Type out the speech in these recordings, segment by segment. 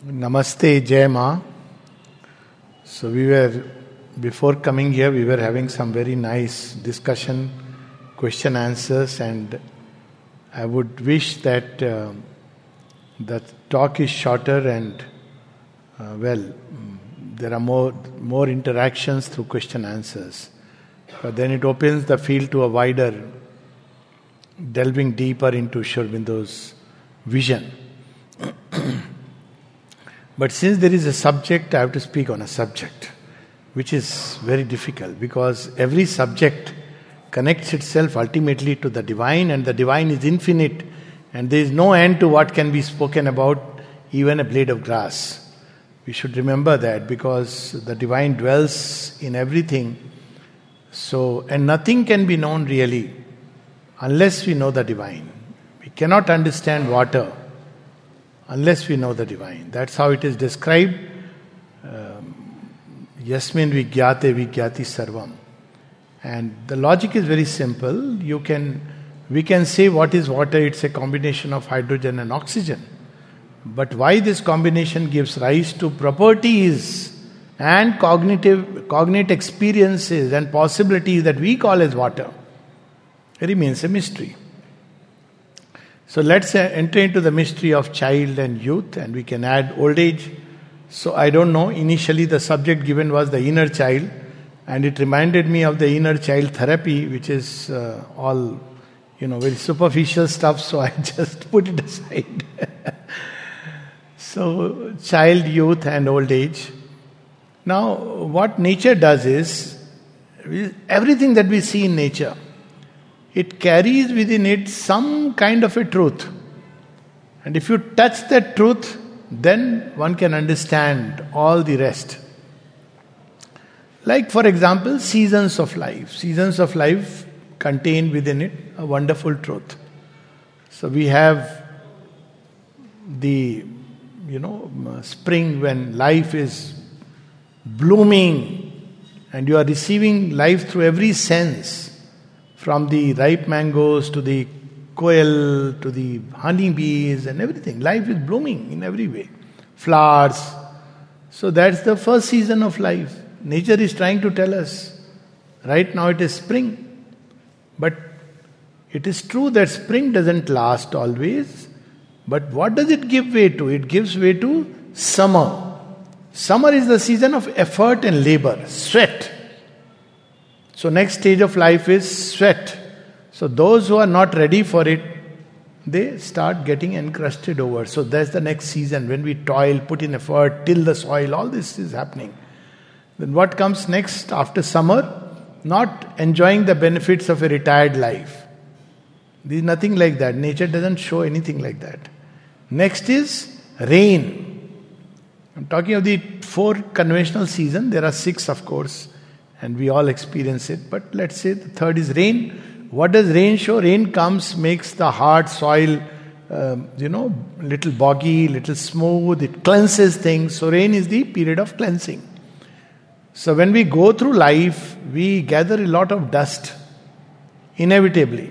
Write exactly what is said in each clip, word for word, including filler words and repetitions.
Namaste, Jai Ma. So we were, before coming here, we were having some very nice discussion, question answers, and I would wish that uh, the talk is shorter and, uh, well, there are more, more interactions through question answers. But then it opens the field to a wider, delving deeper into Sri Aurobindo's vision. But since there is a subject, I have to speak on a subject, which is very difficult because every subject connects itself ultimately to the divine, and the divine is infinite, and there is no end to what can be spoken about, even a blade of grass. We should remember that because the divine dwells in everything. So, and nothing can be known really unless we know the divine. We cannot understand water unless we know the divine. That's how it is described. Yasmin vigyate vigyati sarvam. And the logic is very simple. You can, we can say what is water? It's a combination of hydrogen and oxygen. But why this combination gives rise to properties and cognitive, cognate experiences and possibilities that we call as water, it remains a mystery. So let's enter into the mystery of child and youth, and we can add old age. So I don't know, initially the subject given was the inner child, and it reminded me of the inner child therapy, which is uh, all, you know, very superficial stuff, so I just put it aside. So child, youth and old age. Now what nature does is, everything that we see in nature, it carries within it some kind of a truth. And if you touch that truth, then one can understand all the rest. Like, for example, seasons of life. Seasons of life contain within it a wonderful truth. So we have the, you know, spring when life is blooming and you are receiving life through every sense. From the ripe mangoes to the quail to the honeybees and everything. Life is blooming in every way. Flowers. So that's the first season of life. Nature is trying to tell us. Right now it is spring. But it is true that spring doesn't last always. But what does it give way to? It gives way to summer. Summer is the season of effort and labor, sweat. So next stage of life is sweat. So those who are not ready for it, they start getting encrusted over. So that's the next season when we toil, put in effort, till the soil, all this is happening. Then what comes next after summer? Not enjoying the benefits of a retired life. There is nothing like that. Nature doesn't show anything like that. Next is rain. I'm talking of the four conventional seasons. There are six, of course. And we all experience it. But let's say the third is rain. What does rain show? Rain comes, makes the hard soil, um, you know, little boggy, little smooth. It cleanses things. So rain is the period of cleansing. So when we go through life, we gather a lot of dust, inevitably.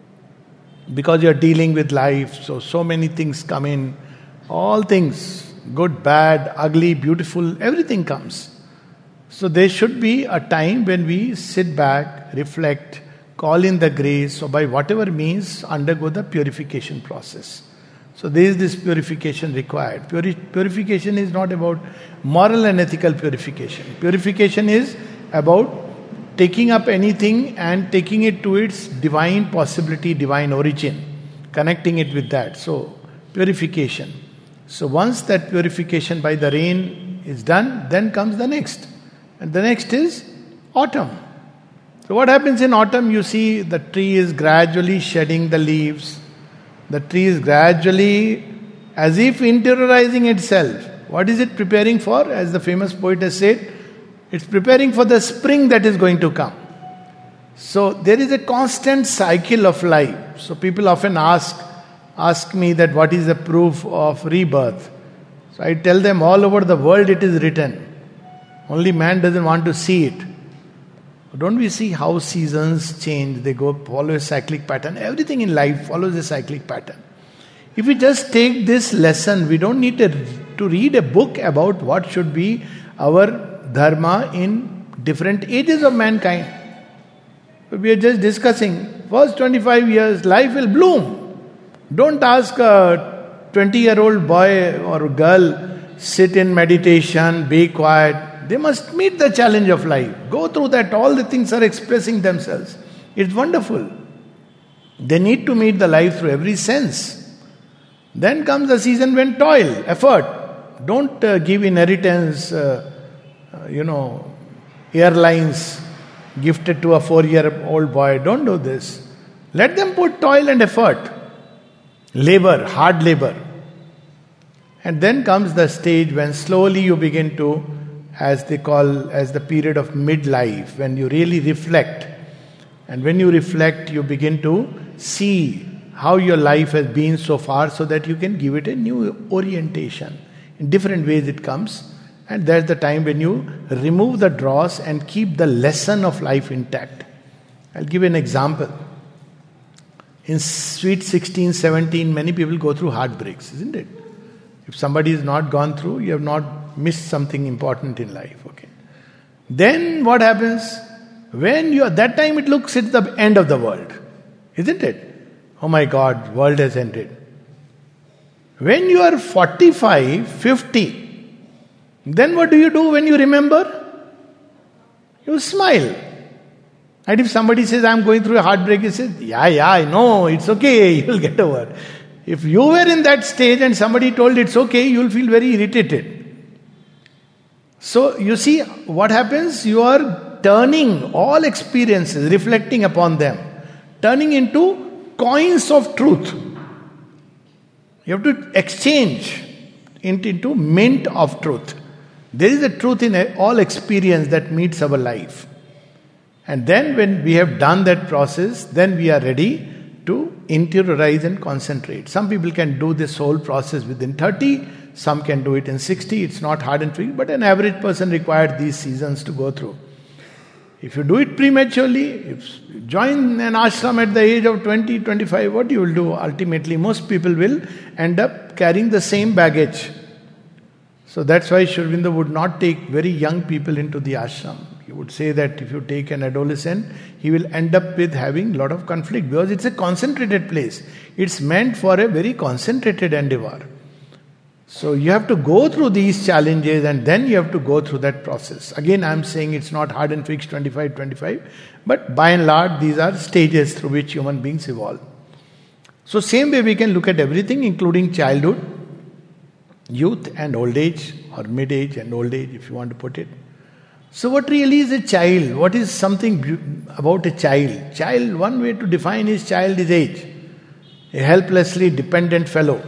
Because you're dealing with life, so so many things come in. All things, good, bad, ugly, beautiful, everything comes. So there should be a time when we sit back, reflect, call in the grace, or by whatever means undergo the purification process. So there is this purification required. Puri- purification is not about moral and ethical purification. Purification is about taking up anything and taking it to its divine possibility, divine origin, connecting it with that. So purification. So once that purification by the rain is done, then comes the next. And the next is autumn. So what happens in autumn? You see the tree is gradually shedding the leaves. The tree is gradually, as if interiorizing itself. What is it preparing for? As the famous poet has said, it's preparing for the spring that is going to come. So there is a constant cycle of life. So people often ask, ask me that what is the proof of rebirth? So I tell them all over the world it is written. Only man doesn't want to see it. Don't we see how seasons change? They go follow a cyclic pattern. Everything in life follows a cyclic pattern. If we just take this lesson, we don't need to to read a book about what should be our dharma in different ages of mankind. We are just discussing, first twenty-five years, life will bloom. Don't ask a twenty-year-old boy or girl, sit in meditation, be quiet. They must meet the challenge of life. Go through that, all the things are expressing themselves. It's wonderful. They need to meet the life through every sense. Then comes the season when toil, effort. Don't uh, give inheritance, uh, uh, you know, airlines gifted to a four-year-old boy. Don't do this. Let them put toil and effort. Labor, hard labor. And then comes the stage when slowly you begin to, as they call, as the period of midlife, when you really reflect. And when you reflect, you begin to see how your life has been so far so that you can give it a new orientation. In different ways it comes. And that's the time when you remove the dross and keep the lesson of life intact. I'll give you an example. In sweet sixteen, seventeen, many people go through heartbreaks, isn't it? If somebody has not gone through, you have not missed something important in life. Okay. Then what happens? When you are, that time it looks it's the end of the world, isn't it? Oh my God, world has ended. When you are forty-five, fifty, then what do you do when you remember? You smile. And if somebody says, I'm going through a heartbreak, you say, yeah, yeah, I know, it's okay, you'll get over. If you were in that stage and somebody told it's okay, you'll feel very irritated. So you see what happens? You are turning all experiences, reflecting upon them, turning into coins of truth. You have to exchange it into mint of truth. There is a truth in all experience that meets our life. And then when we have done that process, then we are ready to interiorize and concentrate. Some people can do this whole process within thirty, some can do it in sixty. It's not hard and free, but an average person requires these seasons to go through. If you do it prematurely, if you join an ashram at the age of twenty, twenty-five, what you will do? Ultimately, most people will end up carrying the same baggage. So that's why Sri Aurobindo would not take very young people into the ashram. He would say that if you take an adolescent, he will end up with having a lot of conflict because it's a concentrated place. It's meant for a very concentrated endeavor. So you have to go through these challenges and then you have to go through that process. Again, I'm saying it's not hard and fixed twenty-five, twenty-five, but by and large, these are stages through which human beings evolve. So same way we can look at everything, including childhood, youth and old age, or mid-age and old age, if you want to put it. So what really is a child? What is something about a child? Child, one way to define his child is age. A helplessly dependent fellow.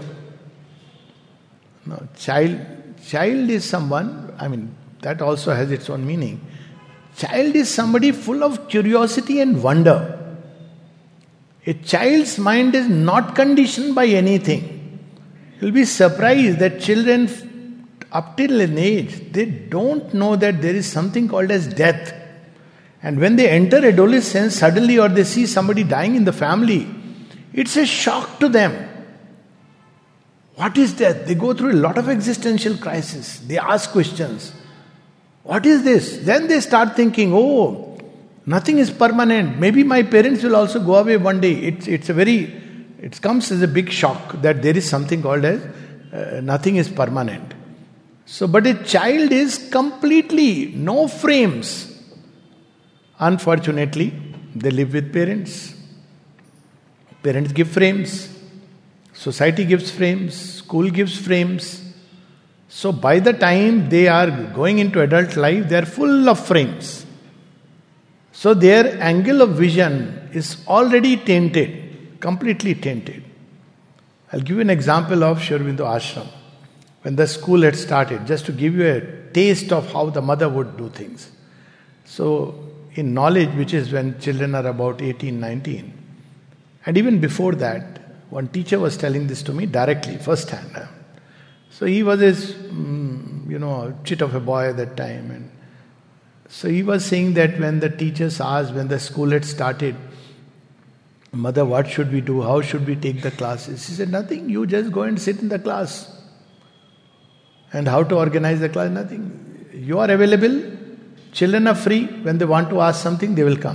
No, child, child is someone, I mean, that also has its own meaning. Child is somebody full of curiosity and wonder. A child's mind is not conditioned by anything. You'll be surprised that children, up till an age, they don't know that there is something called as death. And when they enter adolescence, suddenly, or they see somebody dying in the family, it's a shock to them. What is death? They go through a lot of existential crisis. They ask questions. What is this? Then they start thinking, oh, nothing is permanent. Maybe my parents will also go away one day. It's, it's a very, it comes as a big shock that there is something called as uh, nothing is permanent. So, but a child is completely no frames. Unfortunately, they live with parents. Parents give frames. Society gives frames. School gives frames. So by the time they are going into adult life, they are full of frames. So their angle of vision is already tainted, completely tainted. I'll give you an example of Sri Aurobindo Ashram. When the school had started, just to give you a taste of how the mother would do things. So in knowledge, which is when children are about eighteen, nineteen, and even before that, one teacher was telling this to me directly, first hand. So he was this, mm, you know, chit of a boy at that time. And so he was saying that when the teachers asked, when the school had started, Mother, what should we do? How should we take the classes? He said, nothing, you just go and sit in the class. And how to organize the class? Nothing. You are available. Children are free. When they want to ask something, they will come.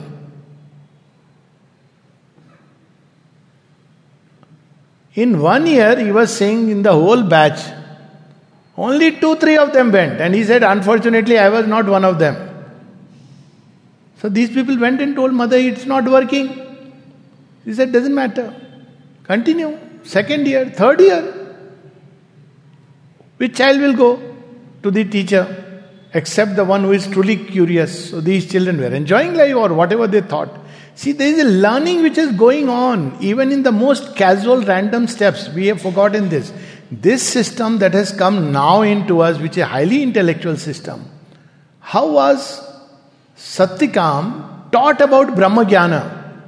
In one year, he was saying in the whole batch, only two, three of them went. And he said, unfortunately, I was not one of them. So these people went and told mother, it's not working. He said, doesn't matter. Continue. Second year, third year. Which child will go to the teacher? Except the one who is truly curious. So these children were enjoying life or whatever they thought. See, there is a learning which is going on, even in the most casual, random steps. We have forgotten this. This system that has come now into us, which is a highly intellectual system. How was Satyakam taught about Brahmagyana?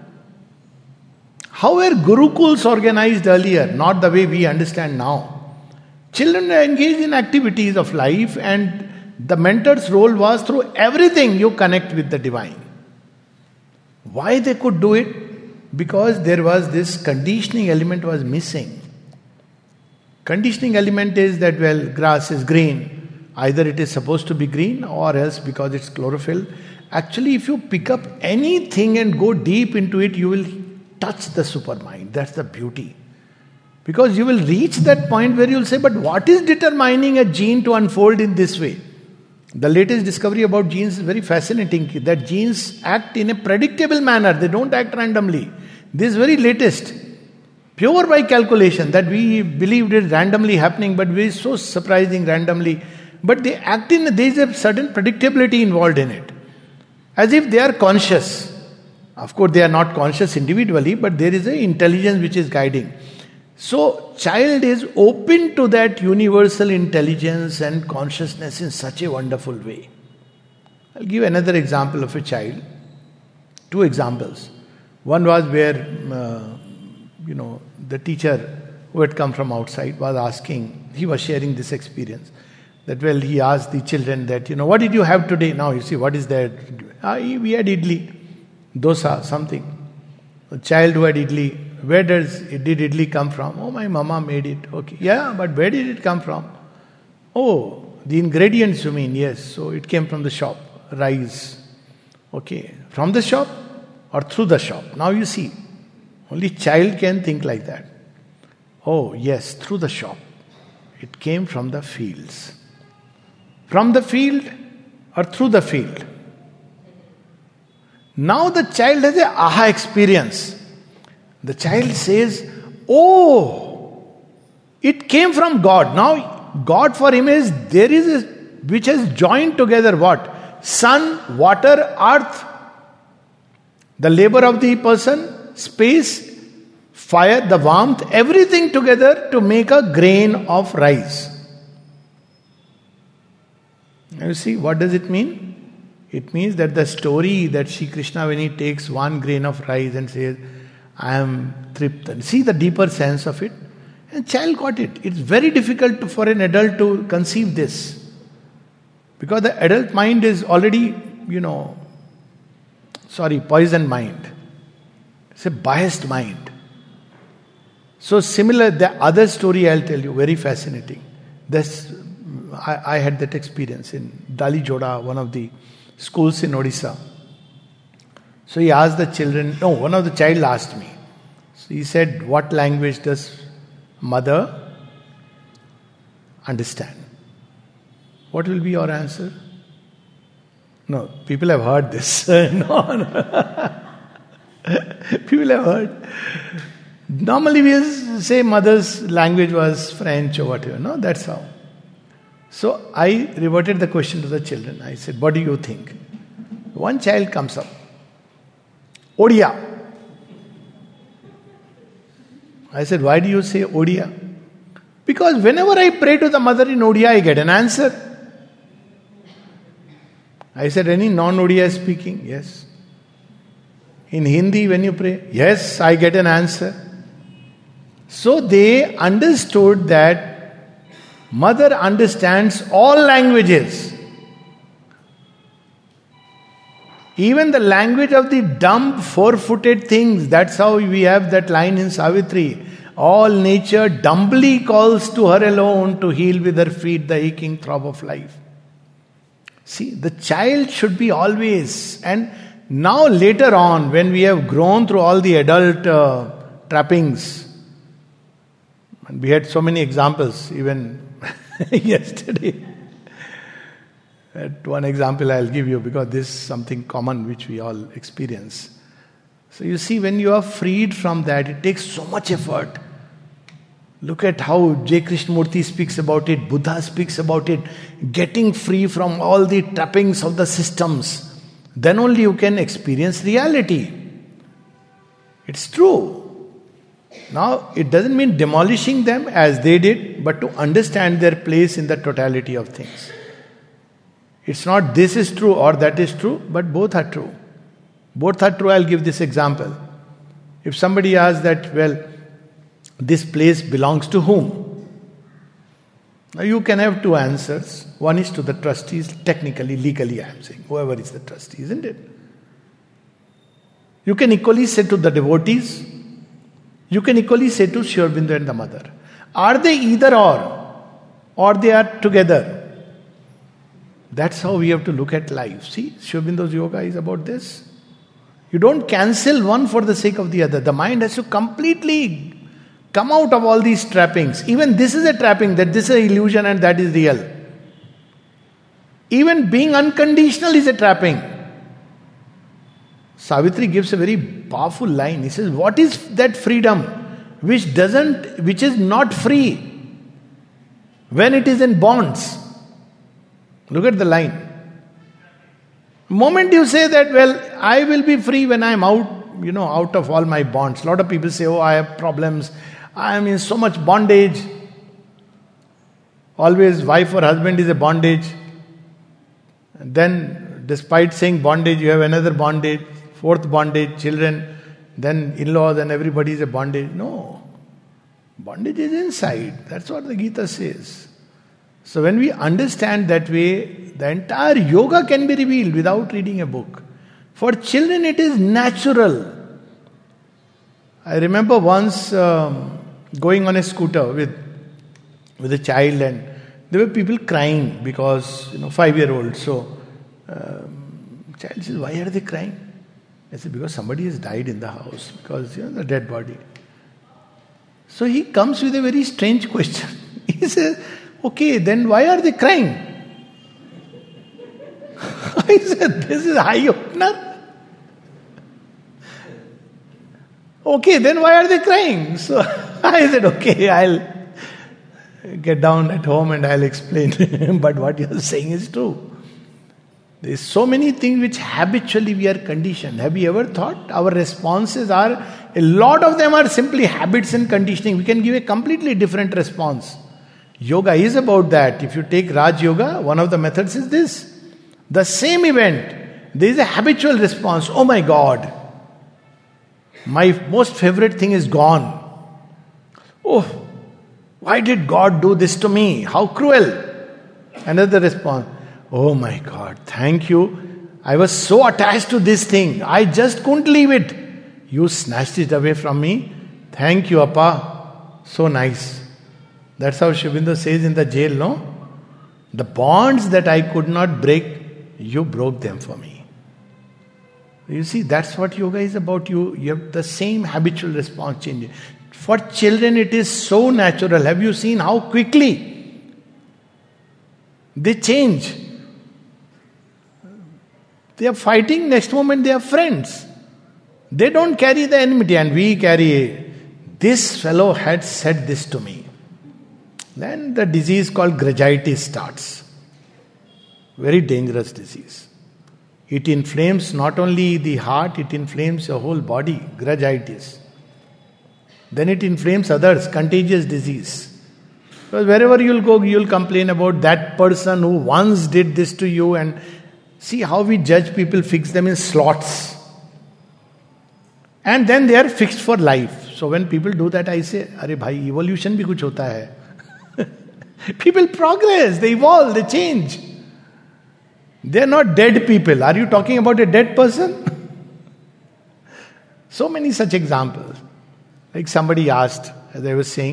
How were Gurukuls organized earlier? Not the way we understand now. Children are engaged in activities of life, and the mentor's role was through everything you connect with the divine. Why they could do it? Because there was this conditioning element was missing. Conditioning element is that, well, grass is green. Either it is supposed to be green or else because it's chlorophyll. Actually, if you pick up anything and go deep into it, you will touch the supermind. That's the beauty. Because you will reach that point where you will say, but what is determining a gene to unfold in this way? The latest discovery about genes is very fascinating. That genes act in a predictable manner. They don't act randomly. This is very latest. Pure by calculation that we believed it randomly happening, but it is so surprising randomly. But they act in, there is a certain predictability involved in it. As if they are conscious. Of course, they are not conscious individually, but there is an intelligence which is guiding. So, child is open to that universal intelligence and consciousness in such a wonderful way. I'll give another example of a child. Two examples. One was where, uh, you know, the teacher who had come from outside was asking, he was sharing this experience. That, well, he asked the children that, you know, what did you have today? Now, you see, what is that? Ah, we had idli, dosa, something. The child who had idli, where does did idli come from? Oh, my mama made it. Okay. Yeah, but where did it come from? Oh, the ingredients you mean? Yes. So it came from the shop. Rice. Okay. From the shop or through the shop? Now you see. Only child can think like that. Oh, yes, through the shop. It came from the fields. From the field or through the field? Now the child has a aha experience. The child says, oh, it came from God. Now, God for him is, there is a, which has joined together what? Sun, water, earth, the labor of the person, space, fire, the warmth, everything together to make a grain of rice. Now you see, what does it mean? It means that the story that Sri Krishna, when he takes one grain of rice and says, I am Triptan. See the deeper sense of it. And child got it. It's very difficult to, for an adult to conceive this. Because the adult mind is already, you know, sorry, poisoned mind. It's a biased mind. So similar, the other story I'll tell you, very fascinating. This, I, I had that experience in Dali Joda, one of the schools in Odisha. So he asked the children, no, one of the child asked me. So he said, what language does mother understand? What will be your answer? No, people have heard this. no, no. People have heard. Normally we say mother's language was French or whatever. No, that's how. So I reverted the question to the children. I said, what do you think? One child comes up. Odia. I said, why do you say Odia? Because whenever I pray to the mother in Odia, I get an answer. I said, any non-Odia speaking? Yes. In Hindi, when you pray? Yes, I get an answer. So they understood that mother understands all languages. Even the language of the dumb four-footed things. That's how we have that line in Savitri. All nature dumbly calls to her alone to heal with her feet the aching throb of life. See, the child should be always, and now later on, when we have grown through all the adult uh, trappings, and we had so many examples, even yesterday. That one example I'll give you because this is something common which we all experience. So you see, when you are freed from that, it takes so much effort. Look at how J. Krishnamurti speaks about it, Buddha speaks about it, getting free from all the trappings of the systems. Then only you can experience reality. It's true. Now, it doesn't mean demolishing them as they did, but to understand their place in the totality of things. It's not this is true or that is true, but both are true. Both are true. I'll give this example. If somebody asks that, well, this place belongs to whom? Now you can have two answers. One is to the trustees, technically, legally I am saying, whoever is the trustee, isn't it? You can equally say to the devotees, you can equally say to Sri Aurobindo and the mother. Are they either or? Or they are together? That's how we have to look at life. See, Sri Aurobindo's yoga is about this. You don't cancel one for the sake of the other. The mind has to completely come out of all these trappings. Even this is a trapping, that this is an illusion and that is real. Even being unconditional is a trapping. Savitri gives a very powerful line. He says, what is that freedom which doesn't, which is not free when it is in bonds? Look at the line. Moment you say that, well, I will be free when I am out, you know, out of all my bonds. A lot of people say, oh, I have problems. I am in so much bondage. Always wife or husband is a bondage. And then, despite saying bondage, you have another bondage, fourth bondage, children, then in-laws and everybody is a bondage. No. Bondage is inside. That's what the Gita says. So when we understand that way, the entire yoga can be revealed without reading a book. For children it is natural. I remember once um, going on a scooter with with a child, and there were people crying because, you know, five-year-old. So um, child says, why are they crying? I said, because somebody has died in the house, because, you know, the dead body. So he comes with a very strange question. He says, okay, then why are they crying? I said, this is eye opener. Okay, then why are they crying? So I said, okay, I'll get down at home and I'll explain. But what you're saying is true. There's so many things which habitually we are conditioned. Have you ever thought? Our responses are, a lot of them are simply habits and conditioning. We can give a completely different response. Yoga is about that. If you take Raj Yoga, one of the methods is this. The same event, there is a habitual response. Oh my God, my most favorite thing is gone. Oh, why did God do this to me? How cruel. Another response. Oh my God, thank you. I was so attached to this thing. I just couldn't leave it. You snatched it away from me. Thank you, Appa. So nice. That's how Sri Aurobindo says in the jail, no? The bonds that I could not break, you broke them for me. You see, that's what yoga is about. You, you have the same habitual response changing. For children, it is so natural. Have you seen how quickly they change? They are fighting, next moment they are friends. They don't carry the enmity, and we carry, this fellow had said this to me. Then the disease called gravitis starts. Very dangerous disease. It inflames not only the heart, it inflames your whole body, gravitis. Then it inflames others, contagious disease. Because wherever you'll go, you'll complain about that person who once did this to you, and see how we judge people, fix them in slots. And then they are fixed for life. So when people do that, I say, Arey bhai, evolution bhi kuch hota hai. People progress, they evolve, they change. They are not dead people. Are you talking about a dead person? So many such examples. Like somebody asked, as I was saying,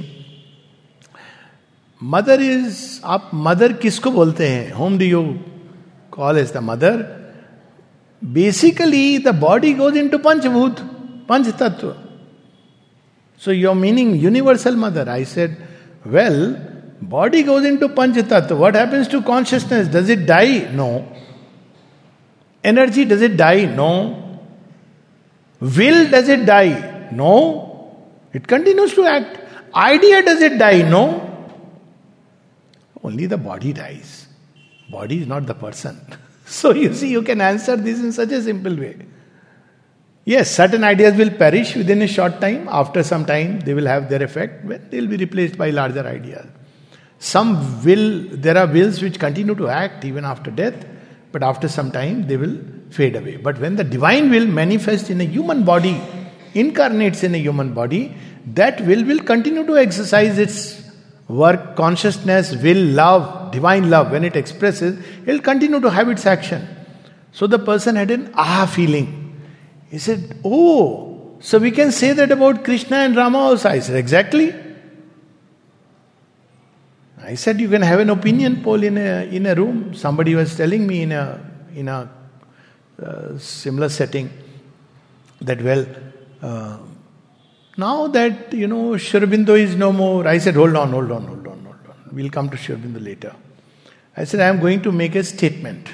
mother is, आप mother किसको बोलते हैं? Whom do you call as the mother? Basically, the body goes into Panchabhut, Panch Tattva. So you're meaning universal mother. I said, well, body goes into Panch Tattva. What happens to consciousness? Does it die? No. Energy, does it die? No. Will, does it die? No. It continues to act. Idea, does it die? No. Only the body dies. Body is not the person. So you see, you can answer this in such a simple way. Yes, certain ideas will perish within a short time. After some time, they will have their effect. When they will be replaced by larger ideas. Some will, there are wills which continue to act even after death, but after some time they will fade away. But when the divine will manifests in a human body, incarnates in a human body, that will will continue to exercise its work. Consciousness, will, love, divine love, when it expresses, it will continue to have its action. So the person had an aha feeling. He said, oh, so we can say that about Krishna and Rama also. I said, exactly. I said, you can have an opinion poll in a in a room. Somebody was telling me in a in a uh, similar setting that, well, uh, now that, you know, Sri Aurobindo is no more. I said, hold on, hold on, hold on, hold on. We'll come to Sri Aurobindo later. I said, I am going to make a statement.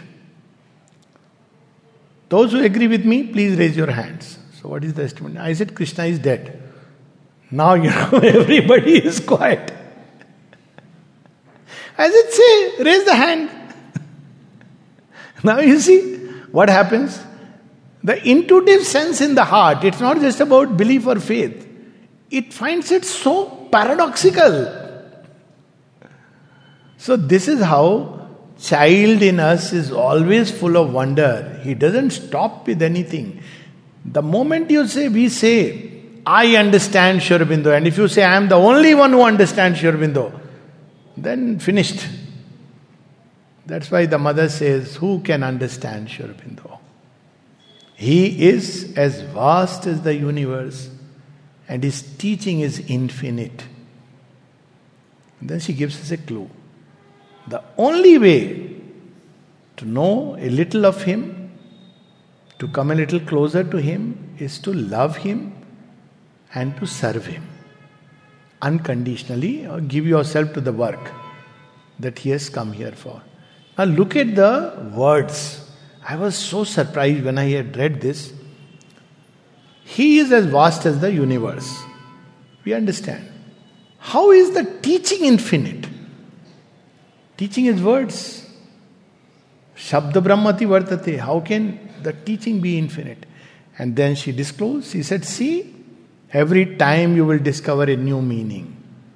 Those who agree with me, please raise your hands. So what is the statement? I said, Krishna is dead. Now, you know, everybody is quiet. I said, say, raise the hand. Now you see what happens. The intuitive sense in the heart, it's not just about belief or faith. It finds it so paradoxical. So this is how child in us is always full of wonder. He doesn't stop with anything. The moment you say, we say, I understand Sri Aurobindo, and if you say, I am the only one who understands Sri Aurobindo, then finished. That's why the mother says, who can understand Sri Aurobindo? He is as vast as the universe, and his teaching is infinite. And then she gives us a clue. The only way to know a little of him, to come a little closer to him, is to love him and to serve him unconditionally, or give yourself to the work that he has come here for. Now look at the words. I was so surprised when I had read this. He is as vast as the universe. We understand. How is the teaching infinite? Teaching is words. Shabda Brahmati Vartate. How can the teaching be infinite? And then she disclosed, she said, see, every time you will discover a new meaning.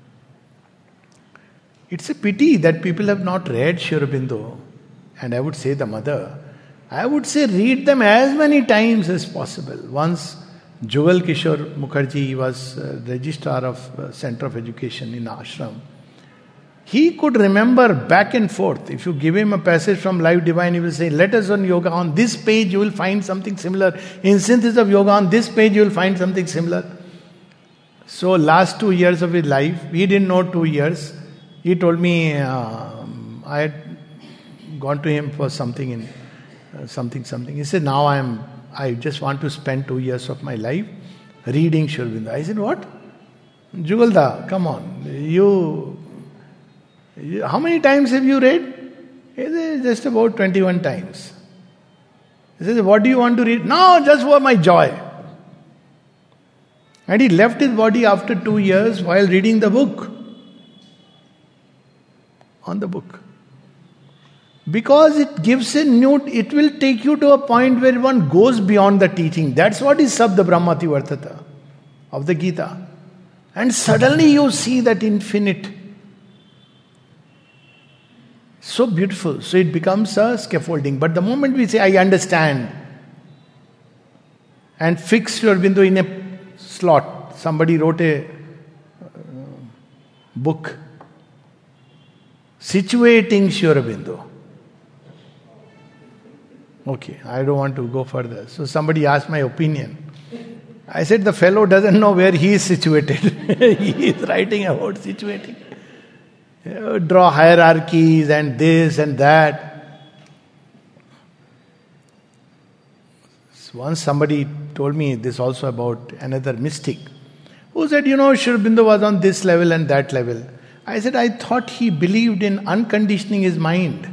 It's a pity that people have not read Sri Aurobindo. And I would say the mother, I would say read them as many times as possible. Once Jugal Kishore Mukherjee was uh, registrar of uh, Center of Education in Ashram. He could remember back and forth. If you give him a passage from Life Divine, he will say, letters on yoga, on this page you will find something similar. In Synthesis of Yoga, on this page you will find something similar. So last two years of his life, he didn't know two years. He told me, uh, I had gone to him for something in uh, something, something. He said, now I am, I just want to spend two years of my life reading Sri Aurobindo. I said, what? Jugalda, come on. You, you, how many times have you read? He said, just about twenty-one times. He said, what do you want to read? No, just for my joy. And he left his body after two years while reading the book. On the book. Because it gives a new, it will take you to a point where one goes beyond the teaching. That's what is Sabda Brahmati Vartata of the Gita. And suddenly you see that infinite. So beautiful. So it becomes a scaffolding. But the moment we say, I understand, and fix Sri Aurobindo in a slot. Somebody wrote a uh, book situating Sri Aurobindo. Okay, I don't want to go further. So somebody asked my opinion. I said, the fellow doesn't know where he is situated. He is writing about situating. You know, draw hierarchies and this and that. Once somebody told me this also about another mystic who said, you know, Sri Aurobindo was on this level and that level. I said, I thought he believed in unconditioning his mind.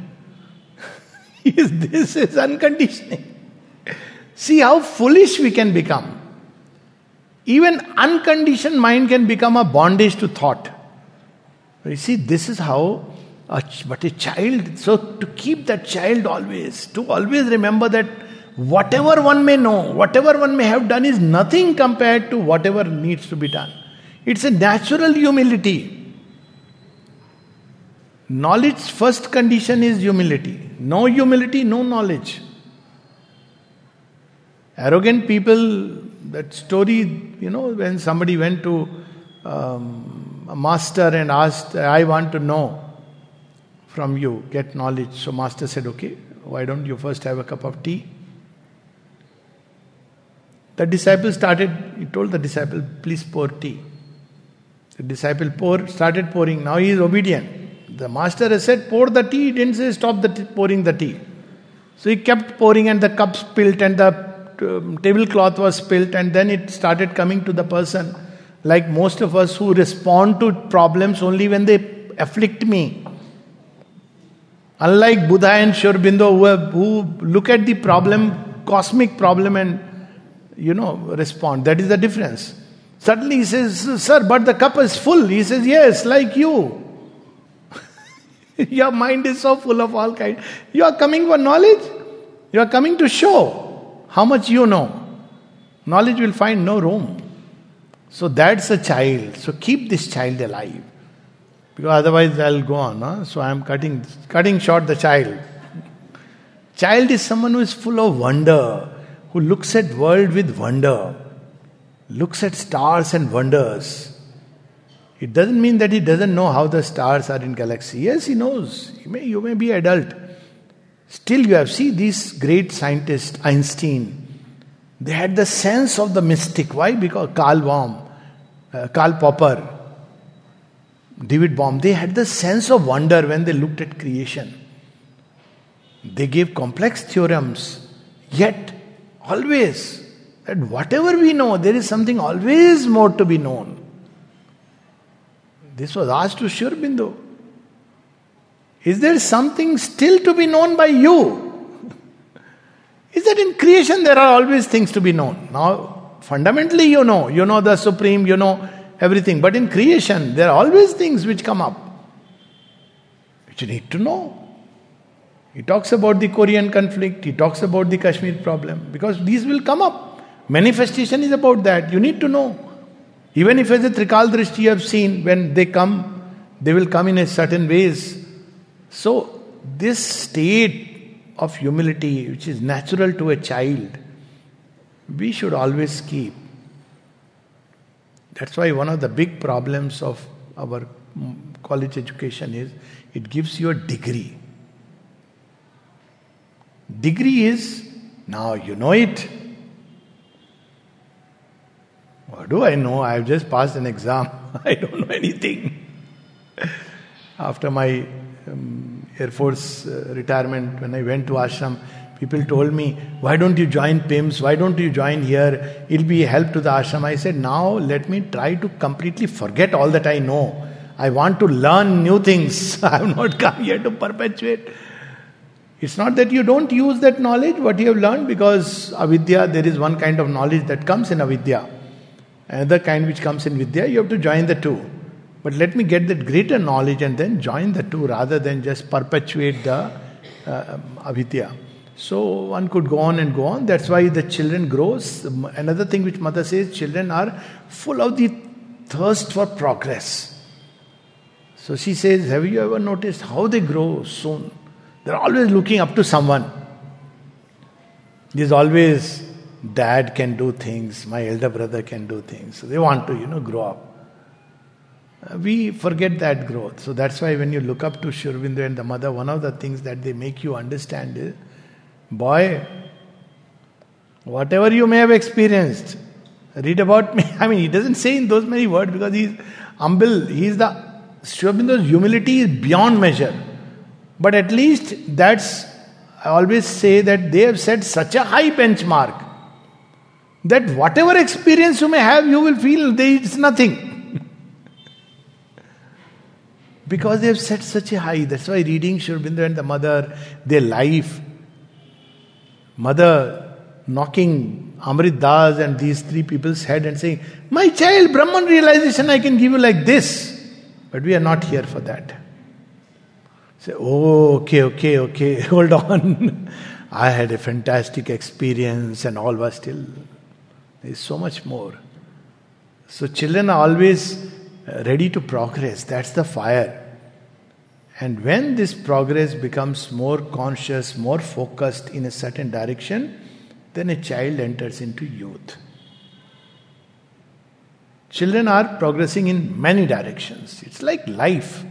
This is unconditioning. See how foolish we can become. Even unconditioned mind can become a bondage to thought. You see, this is how, a, but a child, so to keep that child always, to always remember that whatever one may know, whatever one may have done is nothing compared to whatever needs to be done. It's a natural humility. Knowledge's first condition is humility. No humility, no knowledge. Arrogant people, that story, you know, when somebody went to um, a master and asked, I want to know from you, get knowledge. So master said, okay, why don't you first have a cup of tea? The disciple started, he told the disciple, please pour tea. The disciple pour, started pouring, now he is obedient. The master has said, pour the tea, he didn't say stop the t- pouring the tea. So he kept pouring and the cup spilt and the um, tablecloth was spilt, and then it started coming to the person. Like most of us who respond to problems only when they afflict me. Unlike Buddha and Sri Aurobindo who, have, who look at the problem, cosmic problem, and you know, respond. That is the difference. Suddenly he says, sir, but the cup is full. He says, yes, like you. Your mind is so full of all kinds. You are coming for knowledge. You are coming to show how much you know. Knowledge will find no room. So that's a child. So keep this child alive. Because otherwise I'll go on. Huh? So I am cutting, cutting short the child. Child is someone who is full of wonder, who looks at world with wonder, looks at stars and wonders. It doesn't mean that he doesn't know how the stars are in galaxy. Yes, he knows. You may, you may be adult. Still you have, see these great scientists, Einstein, they had the sense of the mystic. Why? Because Karl Baum, uh, Karl Popper, David Bohm, they had the sense of wonder when they looked at creation. They gave complex theorems, yet always, that whatever we know, there is something always more to be known. This was asked to Sri Aurobindo. Is there something still to be known by you? Is that in creation there are always things to be known? Now, fundamentally you know, you know the Supreme, you know everything. But in creation, there are always things which come up, which you need to know. He talks about the Korean conflict, he talks about the Kashmir problem, because these will come up. Manifestation is about that, you need to know. Even if as a Trikal Drishti you have seen, when they come, they will come in a certain ways. So, this state of humility, which is natural to a child, we should always keep. That's why one of the big problems of our college education is, it gives you a degree. Degree is, now you know it. What do I know? I have just passed an exam. I don't know anything. After my um, Air Force uh, retirement, when I went to ashram, people told me, why don't you join P I M S? Why don't you join here? It'll be a help to the ashram. I said, now let me try to completely forget all that I know. I want to learn new things. I have not come here to perpetuate. It's not that you don't use that knowledge, what you have learned, because avidya, there is one kind of knowledge that comes in avidya. Another kind which comes in vidya, you have to join the two. But let me get that greater knowledge and then join the two rather than just perpetuate the uh, avidya. So one could go on and go on. That's why the children grows. Another thing which mother says, children are full of the thirst for progress. So she says, have you ever noticed how they grow soon? They're always looking up to someone. There's always, dad can do things, my elder brother can do things. So they want to, you know, grow up. Uh, we forget that growth. So that's why when you look up to Sri Aurobindo and the mother, one of the things that they make you understand is, boy, whatever you may have experienced, Read about me. I mean, he doesn't say in those many words because he's humble. He's the Sri Aurobindo's humility is beyond measure. But at least that's, I always say that they have set such a high benchmark that whatever experience you may have, you will feel there is nothing. Because they have set such a high. That's why reading Sri Aurobindo and the mother, their life, mother knocking Amrit Das and these three people's head and saying, my child, Brahman realization I can give you like this. But we are not here for that. Say, oh, okay, okay, okay, hold on. I had a fantastic experience and all was still. There is so much more. So children are always ready to progress. That's the fire. And when this progress becomes more conscious, more focused in a certain direction, then a child enters into youth. Children are progressing in many directions. It's like life.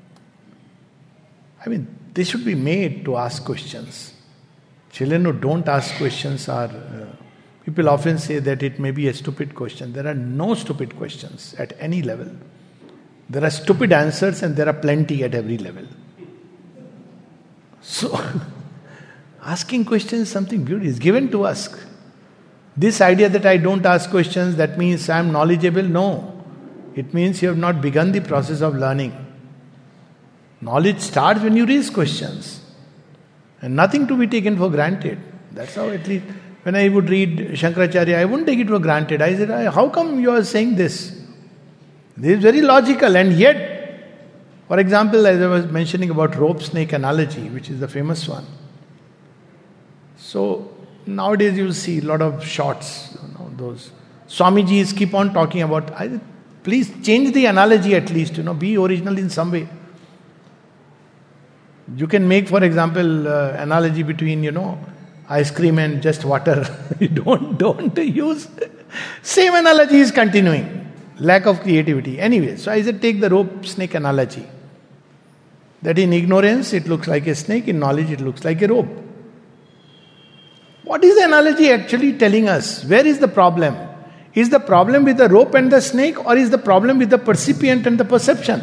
I mean, they should be made to ask questions. Children who don't ask questions are... Uh, people often say that it may be a stupid question. There are no stupid questions at any level. There are stupid answers and there are plenty at every level. So, asking questions is something beautiful. It's given to us. This idea that I don't ask questions, that means I am knowledgeable. No. It means you have not begun the process of learning. Knowledge starts when you raise questions. And nothing to be taken for granted. That's how at least, when I would read Shankaracharya, I wouldn't take it for granted. I said, how come you are saying this? This is very logical, and yet, for example, as I was mentioning about rope snake analogy, which is the famous one. So, nowadays you see a lot of shots, you know, those Swamiji's keep on talking about, I, please change the analogy at least, you know, be original in some way. You can make, for example, uh, analogy between, you know, ice cream and just water. You don't, don't use. Same analogy is continuing. Lack of creativity. Anyway, so I said take the rope snake analogy. That in ignorance it looks like a snake, in knowledge it looks like a rope. What is the analogy actually telling us? Where is the problem? Is the problem with the rope and the snake, or is the problem with the percipient and the perception?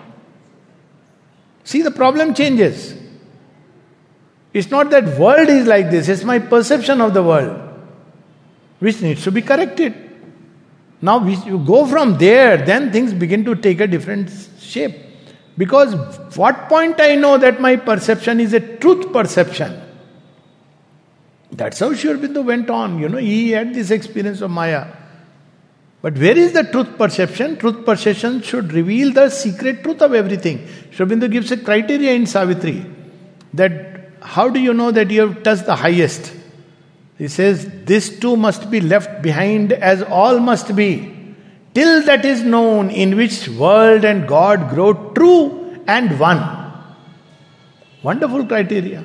See, the problem changes. It's not that world is like this, it's my perception of the world, which needs to be corrected. Now, we, you go from there, then things begin to take a different shape. Because what point I know that my perception is a truth perception? That's how Sri Aurobindo went on. You know, he had this experience of Maya. But where is the truth perception? Truth perception should reveal the secret truth of everything. Sri Aurobindo gives a criteria in Savitri. That how do you know that you have touched the highest? He says, this too must be left behind as all must be, till that is known in which world and God grow true and one. Wonderful criteria.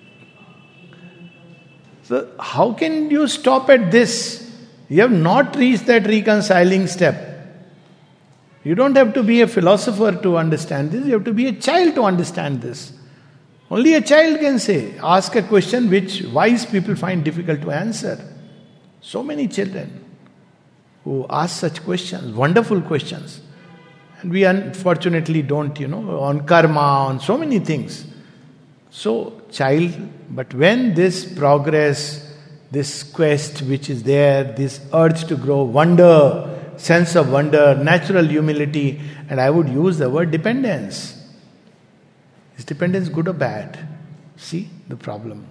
So, how can you stop at this? You have not reached that reconciling step. You don't have to be a philosopher to understand this, you have to be a child to understand this. Only a child can say, ask a question which wise people find difficult to answer. So many children who ask such questions, wonderful questions. And we unfortunately don't, you know, on karma, on so many things. So, child, but when this progress, this quest which is there, this urge to grow, wonder, sense of wonder, natural humility, and I would use the word dependence. Is dependence good or bad? See the problem.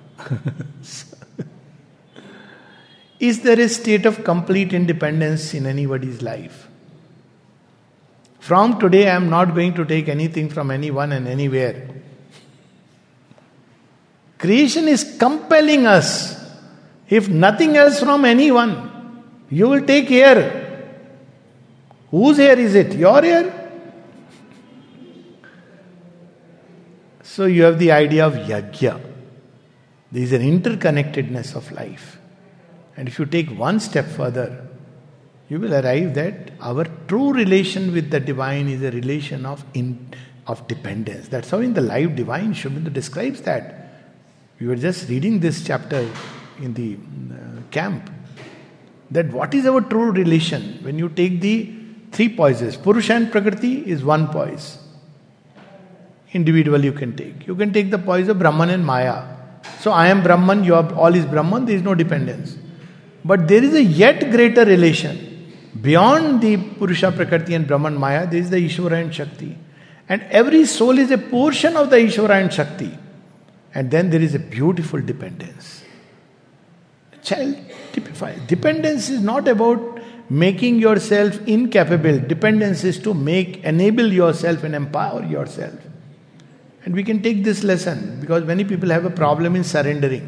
Is there a state of complete independence in anybody's life? From today I am not going to take anything from anyone and anywhere. Creation is compelling us. If nothing else from anyone, you will take air. Whose air is it? Your air? So you have the idea of yajna. There is an interconnectedness of life. And if you take one step further, you will arrive that our true relation with the divine is a relation of in, of dependence. That's how in the Life Divine, Sri Aurobindo describes that. We were just reading this chapter in the uh, camp. that what is our true relation. When you take the three poises, Purusha and Prakriti is one poise. Individual you can take. You can take the poise of Brahman and Maya. So I am Brahman, you are all is Brahman, there is no dependence. But there is a yet greater relation. Beyond the Purusha, Prakriti and Brahman, Maya, there is the Ishvara and Shakti. And every soul is a portion of the Ishvara and Shakti. And then there is a beautiful dependence. Child typifies. Dependence is not about making yourself incapable. Dependence is to make, enable yourself and empower yourself. And we can take this lesson because many people have a problem in surrendering.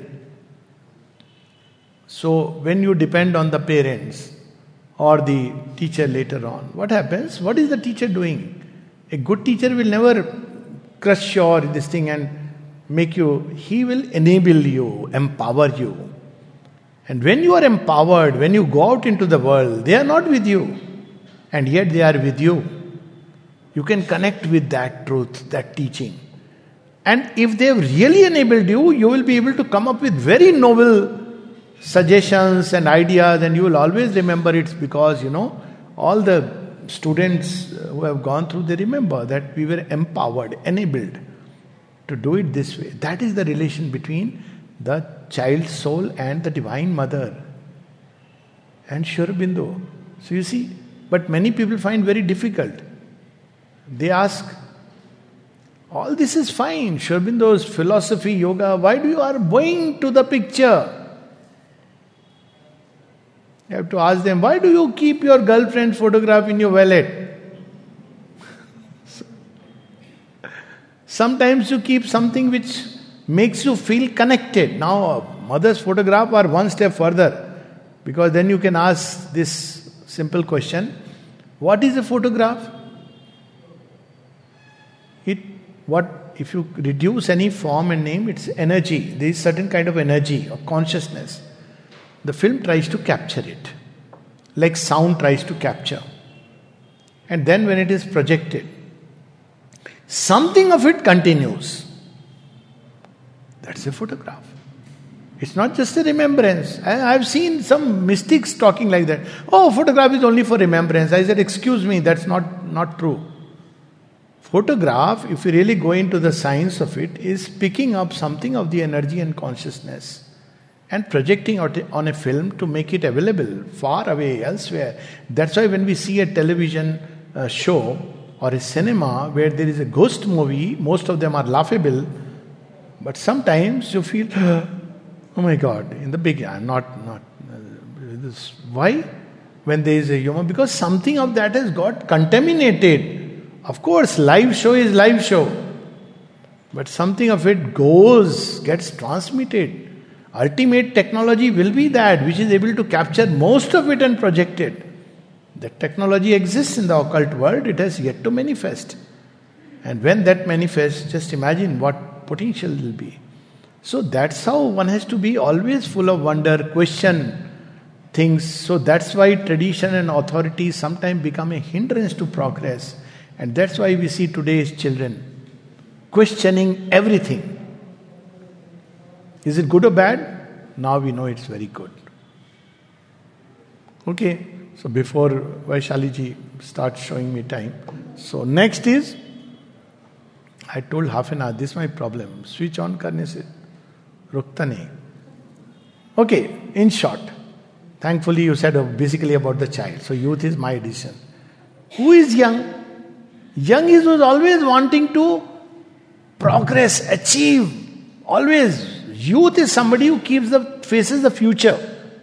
So when you depend on the parents or the teacher later on, what happens? What is the teacher doing? A good teacher will never crush your this thing and make you, he will enable you, empower you. And when you are empowered, when you go out into the world, they are not with you. And yet they are with you. You can connect with that truth, that teaching. And if they have really enabled you, you will be able to come up with very noble suggestions and ideas, and you will always remember it's because, you know, all the students who have gone through, they remember that we were empowered, enabled to do it this way. That is the relation between the child soul and the Divine Mother and Sri Aurobindo. So you see, but many people find very difficult. They ask, all this is fine, Sri Aurobindo's philosophy, yoga, why do you are going to the picture? You have to ask them, why do you keep your girlfriend's photograph in your wallet? Sometimes you keep something which makes you feel connected. Now, a mother's photograph are one step further. Because then you can ask this simple question, what is a photograph? It, what, if you reduce any form and name, it's energy. There is certain kind of energy or consciousness. The film tries to capture it, like sound tries to capture. And then when it is projected, something of it continues. That's a photograph. It's not just a remembrance. I, I've seen some mystics talking like that. Oh, photograph is only for remembrance. I said, excuse me, that's not, not true. Photograph, if you really go into the science of it, is picking up something of the energy and consciousness and projecting out on a film to make it available far away elsewhere. That's why when we see a television uh, show or a cinema where there is a ghost movie, most of them are laughable, but sometimes you feel, oh my God, in the big, I'm not, not, uh, this, why? When there is a humor, because something of that has got contaminated. Of course, live show is live show, but something of it goes, gets transmitted. Ultimate technology will be that which is able to capture most of it and project it. That technology exists in the occult world, it has yet to manifest. And when that manifests, just imagine what potential will be. So that's how one has to be always full of wonder, question things. So that's why tradition and authority sometimes become a hindrance to progress. And that's why we see today's children questioning everything. Is it good or bad? Now we know it's very good. Okay, so before Vaishali starts showing me time. So next is, I told half an hour, this is my problem. Switch on karne se rukta nahi. Okay, in short, thankfully you said basically about the child. So youth is my addition. Who is young? Young is who's always wanting to progress, achieve, always. Youth is somebody who keeps the faces the future.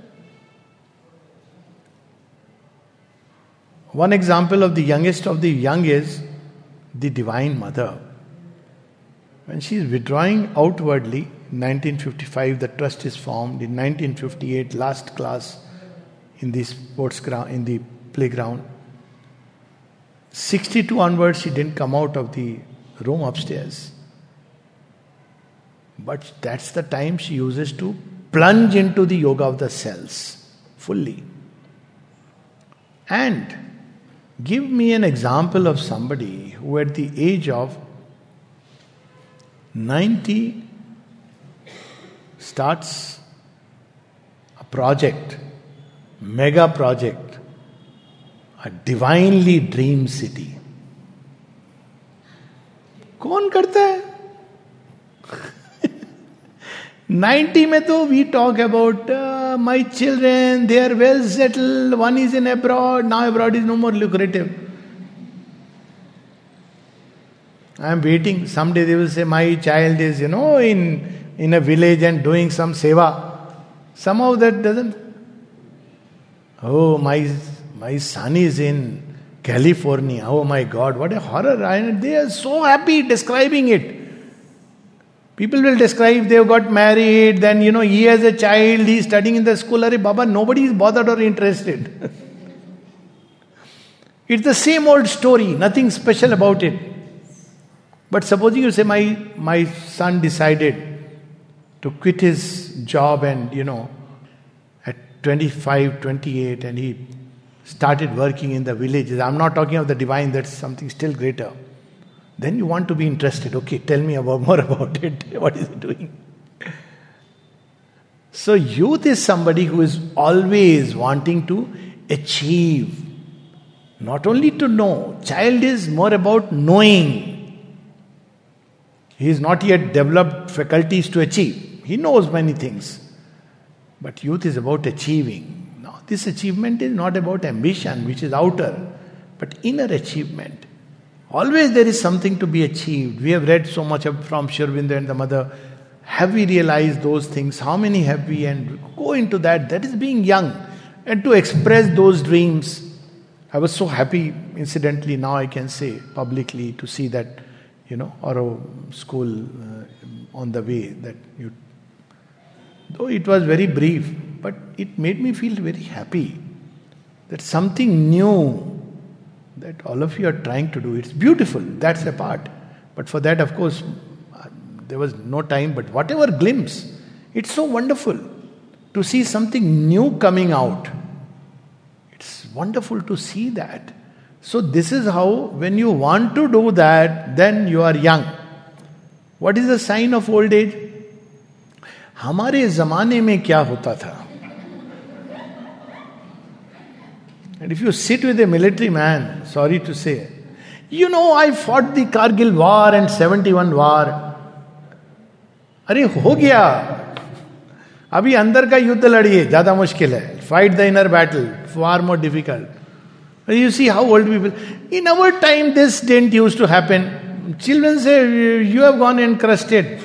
One example of the youngest of the young is the Divine Mother. When she is withdrawing outwardly, in nineteen fifty-five the trust is formed. In nineteen fifty-eight, last class in the sports ground, in the playground. sixty-two onwards, she didn't come out of the room upstairs. But that's the time she uses to plunge into the yoga of the cells fully. And give me an example of somebody who at the age of ninety starts a project mega project, a divinely dream city. कौन करता है? ninety में तो we talk about uh, my children, they are well settled, one is in abroad, now abroad is no more lucrative. I am waiting, someday they will say my child is, you know, in in a village and doing some seva. Somehow that doesn't. Oh, my my son is in California. Oh my God, what a horror. And they are so happy describing it. People will describe they have got married, then you know he has a child, he is studying in the school. Arey Baba, nobody is bothered or interested. It's the same old story, nothing special about it. But supposing you say my my son decided to quit his job and you know at twenty-five, twenty-eight and he started working in the villages. I'm not talking of the divine, that's something still greater. Then you want to be interested. Okay, tell me about more about it. What is he doing? So youth is somebody who is always wanting to achieve. Not only to know. Child is more about knowing. He is not yet developed faculties to achieve. He knows many things. But youth is about achieving. Now this achievement is not about ambition, which is outer, but inner achievement. Always there is something to be achieved. We have read so much from Sri Aurobindo and the mother. Have we realized those things? How many have we? And go into that. That is being young. And to express those dreams. I was so happy, incidentally, now I can say publicly, to see that, you know, Oro school uh, on the way. That you, though it was very brief, but it made me feel very happy. That something new that all of you are trying to do. It's beautiful, that's a part. But for that, of course, there was no time, but whatever glimpse, it's so wonderful to see something new coming out. It's wonderful to see that. So this is how, when you want to do that, then you are young. What is the sign of old age? हमारे ज़माने में क्या होता था? And if you sit with a military man, sorry to say, you know, I fought the Kargil war and seventy-one war. अरे हो गया, अभी अंदर का युद्ध लड़िए, ज्यादा मुश्किल है. Fight the inner battle, far more difficult. You see how old people. In our time, this didn't used to happen. Children say, you have gone encrusted.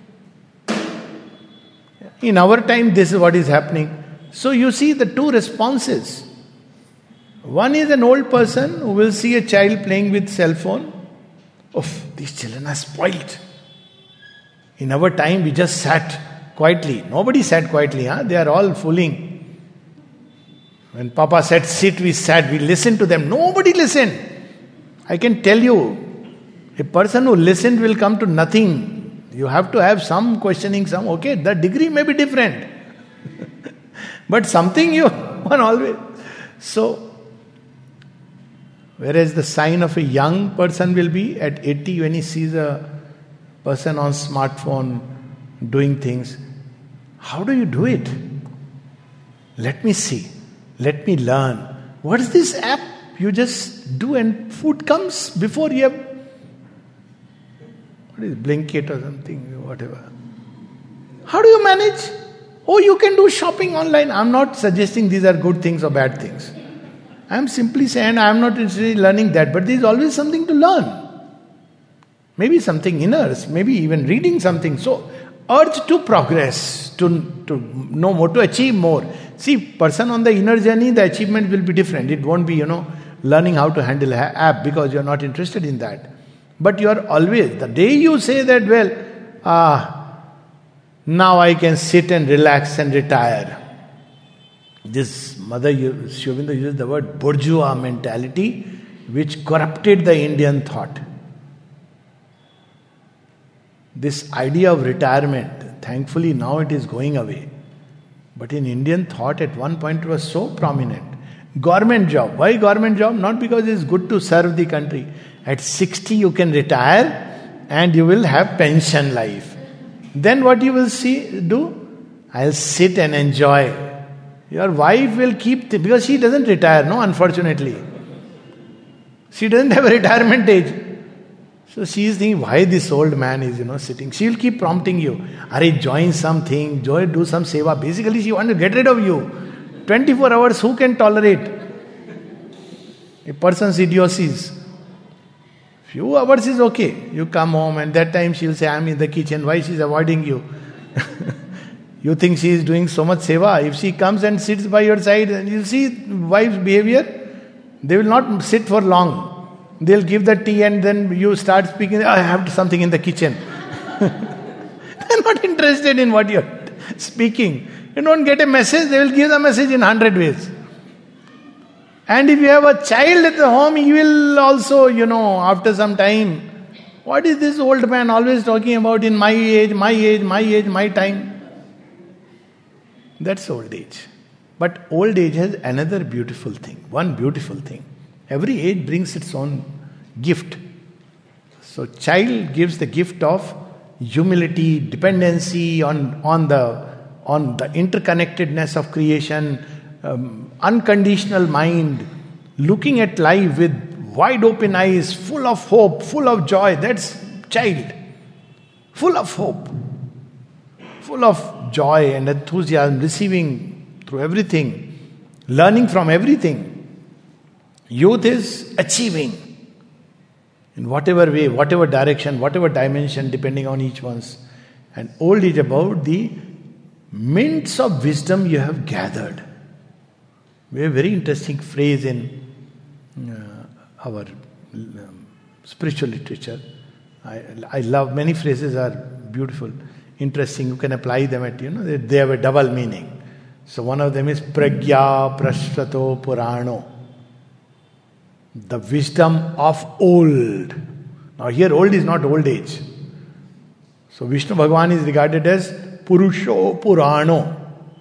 In our time, this is what is happening. So you see the two responses. One is an old person who will see a child playing with cell phone. Oh, these children are spoiled. In our time, we just sat quietly. Nobody sat quietly, huh? They are all fooling. When Papa said sit, we sat. We listened to them. Nobody listened. I can tell you, a person who listened will come to nothing. You have to have some questioning, some, okay, the degree may be different. But something you one always. So, whereas the sign of a young person will be at eighty when he sees a person on smartphone doing things. How do you do it? Let me see. Let me learn. What is this app? You just do and food comes before you have. What is Blinkit or something, whatever. How do you manage? Oh, you can do shopping online. I'm not suggesting these are good things or bad things. I'm simply saying I'm not interested in learning that, but there is always something to learn. Maybe something inner, maybe even reading something. So, urge to progress, to, to know more, to achieve more. See, person on the inner journey, the achievement will be different. It won't be, you know, learning how to handle an app because you're not interested in that. But you are always, the day you say that, well, ah, now I can sit and relax and retire. This mother, Sri Aurobindo uses the word bourgeois mentality, which corrupted the Indian thought. This idea of retirement, thankfully now it is going away. But in Indian thought at one point it was so prominent. Government job. Why government job? Not because it's good to serve the country. At sixty you can retire and you will have pension life. Then what you will see do? I'll sit and enjoy. Your wife will keep, th- because she doesn't retire, no, unfortunately. She doesn't have a retirement age. So she is thinking, why this old man is, you know, sitting. She will keep prompting you. Are join something, join, do some seva. Basically, she wants to get rid of you. twenty-four hours, who can tolerate a person's idiocies? Few hours is okay. You come home and that time she will say, I'm in the kitchen. Why she is avoiding you? You think she is doing so much seva. If she comes and sits by your side, and you'll see wife's behavior, they will not sit for long. They'll give the tea and then you start speaking, I have something in the kitchen. They're not interested in what you're speaking. You don't get a message, they will give the message in hundred ways. And if you have a child at the home, he will also, you know, after some time, what is this old man always talking about in my age, my age, my age, my time? That's old age. But old age has another beautiful thing, one beautiful thing. Every age brings its own gift. So child gives the gift of humility, dependency on, on, the, on the interconnectedness of creation, um, unconditional mind, looking at life with wide open eyes, full of hope, full of joy. That's child. Full of hope, full of joy and enthusiasm, receiving through everything, learning from everything. Youth is achieving in whatever way, whatever direction, whatever dimension, depending on each one's. And old is about the mints of wisdom you have gathered. We have a very interesting phrase in uh, our um, spiritual literature. I, I love, many phrases are beautiful, interesting. You can apply them at, you know, they, they have a double meaning. So one of them is Pragya Prashvato Purano. The wisdom of old. Now here old is not old age. So Vishnu Bhagavan is regarded as Purusho Purano.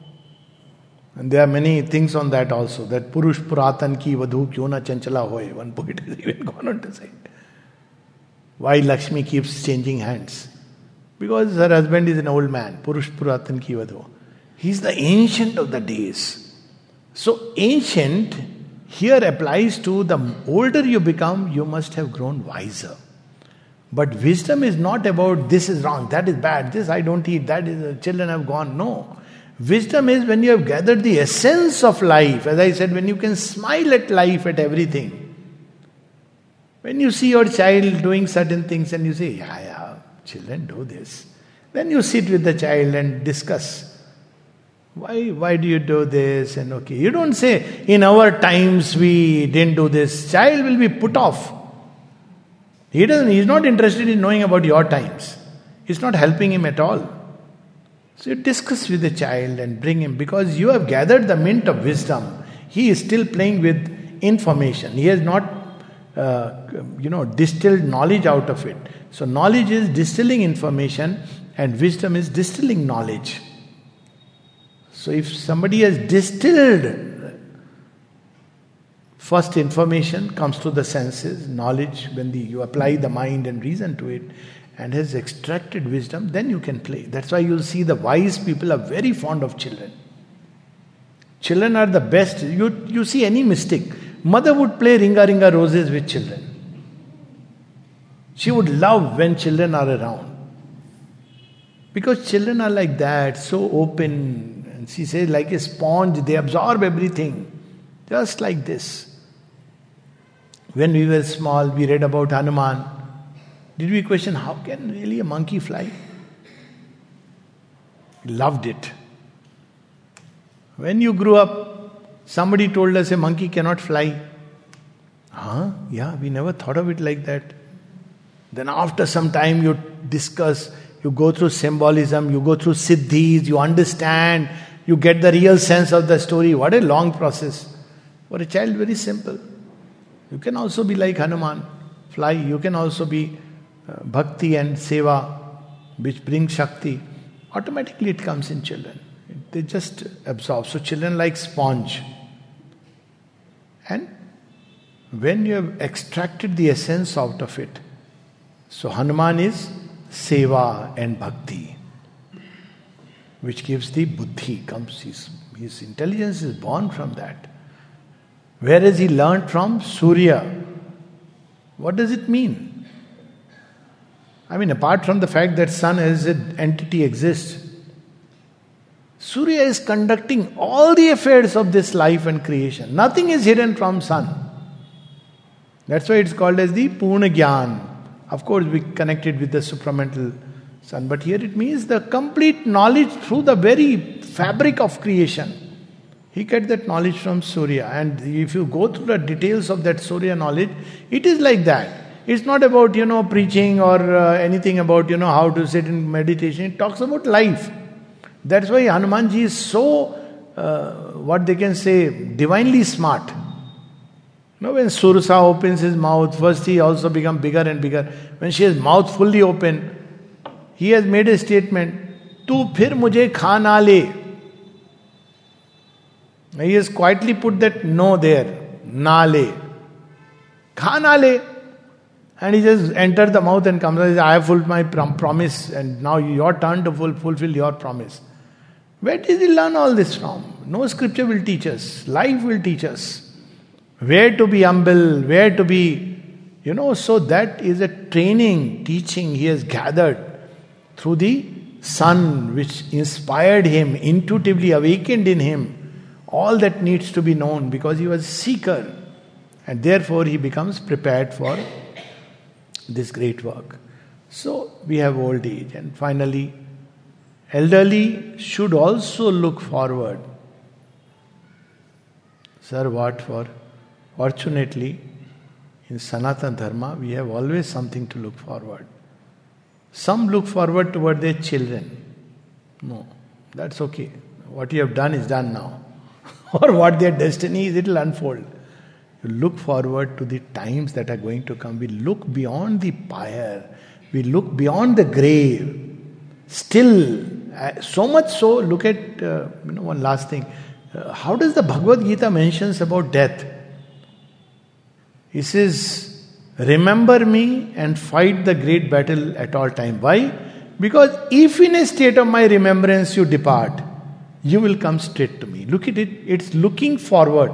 And there are many things on that also. That Purush Puratan ki vadhu kyo na chanchala hoye. One poet has even gone on to say. Why Lakshmi keeps changing hands? Because her husband is an old man. Purush Puratan ki vadhu. He is the ancient of the days. So ancient here applies to the older you become, you must have grown wiser. But wisdom is not about this is wrong, that is bad, this I don't eat, that is, uh, children have gone. No. Wisdom is when you have gathered the essence of life. As I said, when you can smile at life, at everything. When you see your child doing certain things and you say, yeah, yeah, children do this. Then you sit with the child and discuss. Why, why do you do this? And okay, you don't say, in our times we didn't do this. Child will be put off. He doesn't, he's not interested in knowing about your times. It's not helping him at all. So you discuss with the child and bring him, because you have gathered the mint of wisdom. He is still playing with information. He has not, uh, you know, distilled knowledge out of it. So knowledge is distilling information and wisdom is distilling knowledge. So if somebody has distilled, first information comes to the senses, knowledge, when the, you apply the mind and reason to it, and has extracted wisdom, then you can play. That's why you'll see the wise people are very fond of children. Children are the best. You, you see any mystic. Mother would play Ringa Ringa Roses with children. She would love when children are around. Because children are like that, so open. And she says, like a sponge, they absorb everything. Just like this. When we were small, we read about Hanuman. Did we question, how can really a monkey fly? Loved it. When you grew up, somebody told us a monkey cannot fly. Huh? Yeah, we never thought of it like that. Then after some time you discuss, you go through symbolism, you go through siddhis, you understand, you get the real sense of the story. What a long process. For a child, very simple. You can also be like Hanuman, fly. You can also be uh, bhakti and seva, which brings shakti. Automatically it comes in children. They just absorb. So children like sponge. And when you have extracted the essence out of it, so Hanuman is seva and bhakti, which gives the buddhi, comes, he's, His intelligence is born from that. Where has he learned from? Surya. What does it mean? I mean, apart from the fact that sun as an entity exists, Surya is conducting all the affairs of this life and creation. Nothing is hidden from sun. That's why it's called as the Purna Gyan. Of course, we connect it with the supramental sun, but here it means the complete knowledge through the very fabric of creation. He gets that knowledge from Surya, and if you go through the details of that Surya knowledge, it is like that. It's not about, you know, preaching or uh, anything about, you know, how to sit in meditation. It talks about life. That's why Hanumanji is so, uh, what they can say, divinely smart. You know, when Sursa opens his mouth, first he also becomes bigger and bigger. When she has mouth fully open, he has made a statement, Tu phir mujhe kha na le. He has quietly put that no there, na le. Kha na le. And he just enters the mouth and comes and says, I have fulfilled my prom- promise and now your turn to ful- fulfill your promise. Where did he learn all this from? No scripture will teach us. Life will teach us. Where to be humble, where to be, you know, so that is a training, teaching he has gathered through the sun which inspired him, intuitively awakened in him all that needs to be known because he was a seeker. And therefore he becomes prepared for this great work. So we have old age, and finally, elderly should also look forward. Sir, what for? Fortunately, in Sanatana Dharma, we have always something to look forward. Some look forward toward their children. No, that's okay. What you have done is done now. Or what their destiny is, it will unfold. You look forward to the times that are going to come. We look beyond the pyre. We look beyond the grave. Still, uh, so much so, look at, uh, you know, one last thing. Uh, how does the Bhagavad Gita mentions about death? He says, remember me and fight the great battle at all time. Why? Because if in a state of my remembrance you depart, you will come straight to me. Look at it. It's looking forward.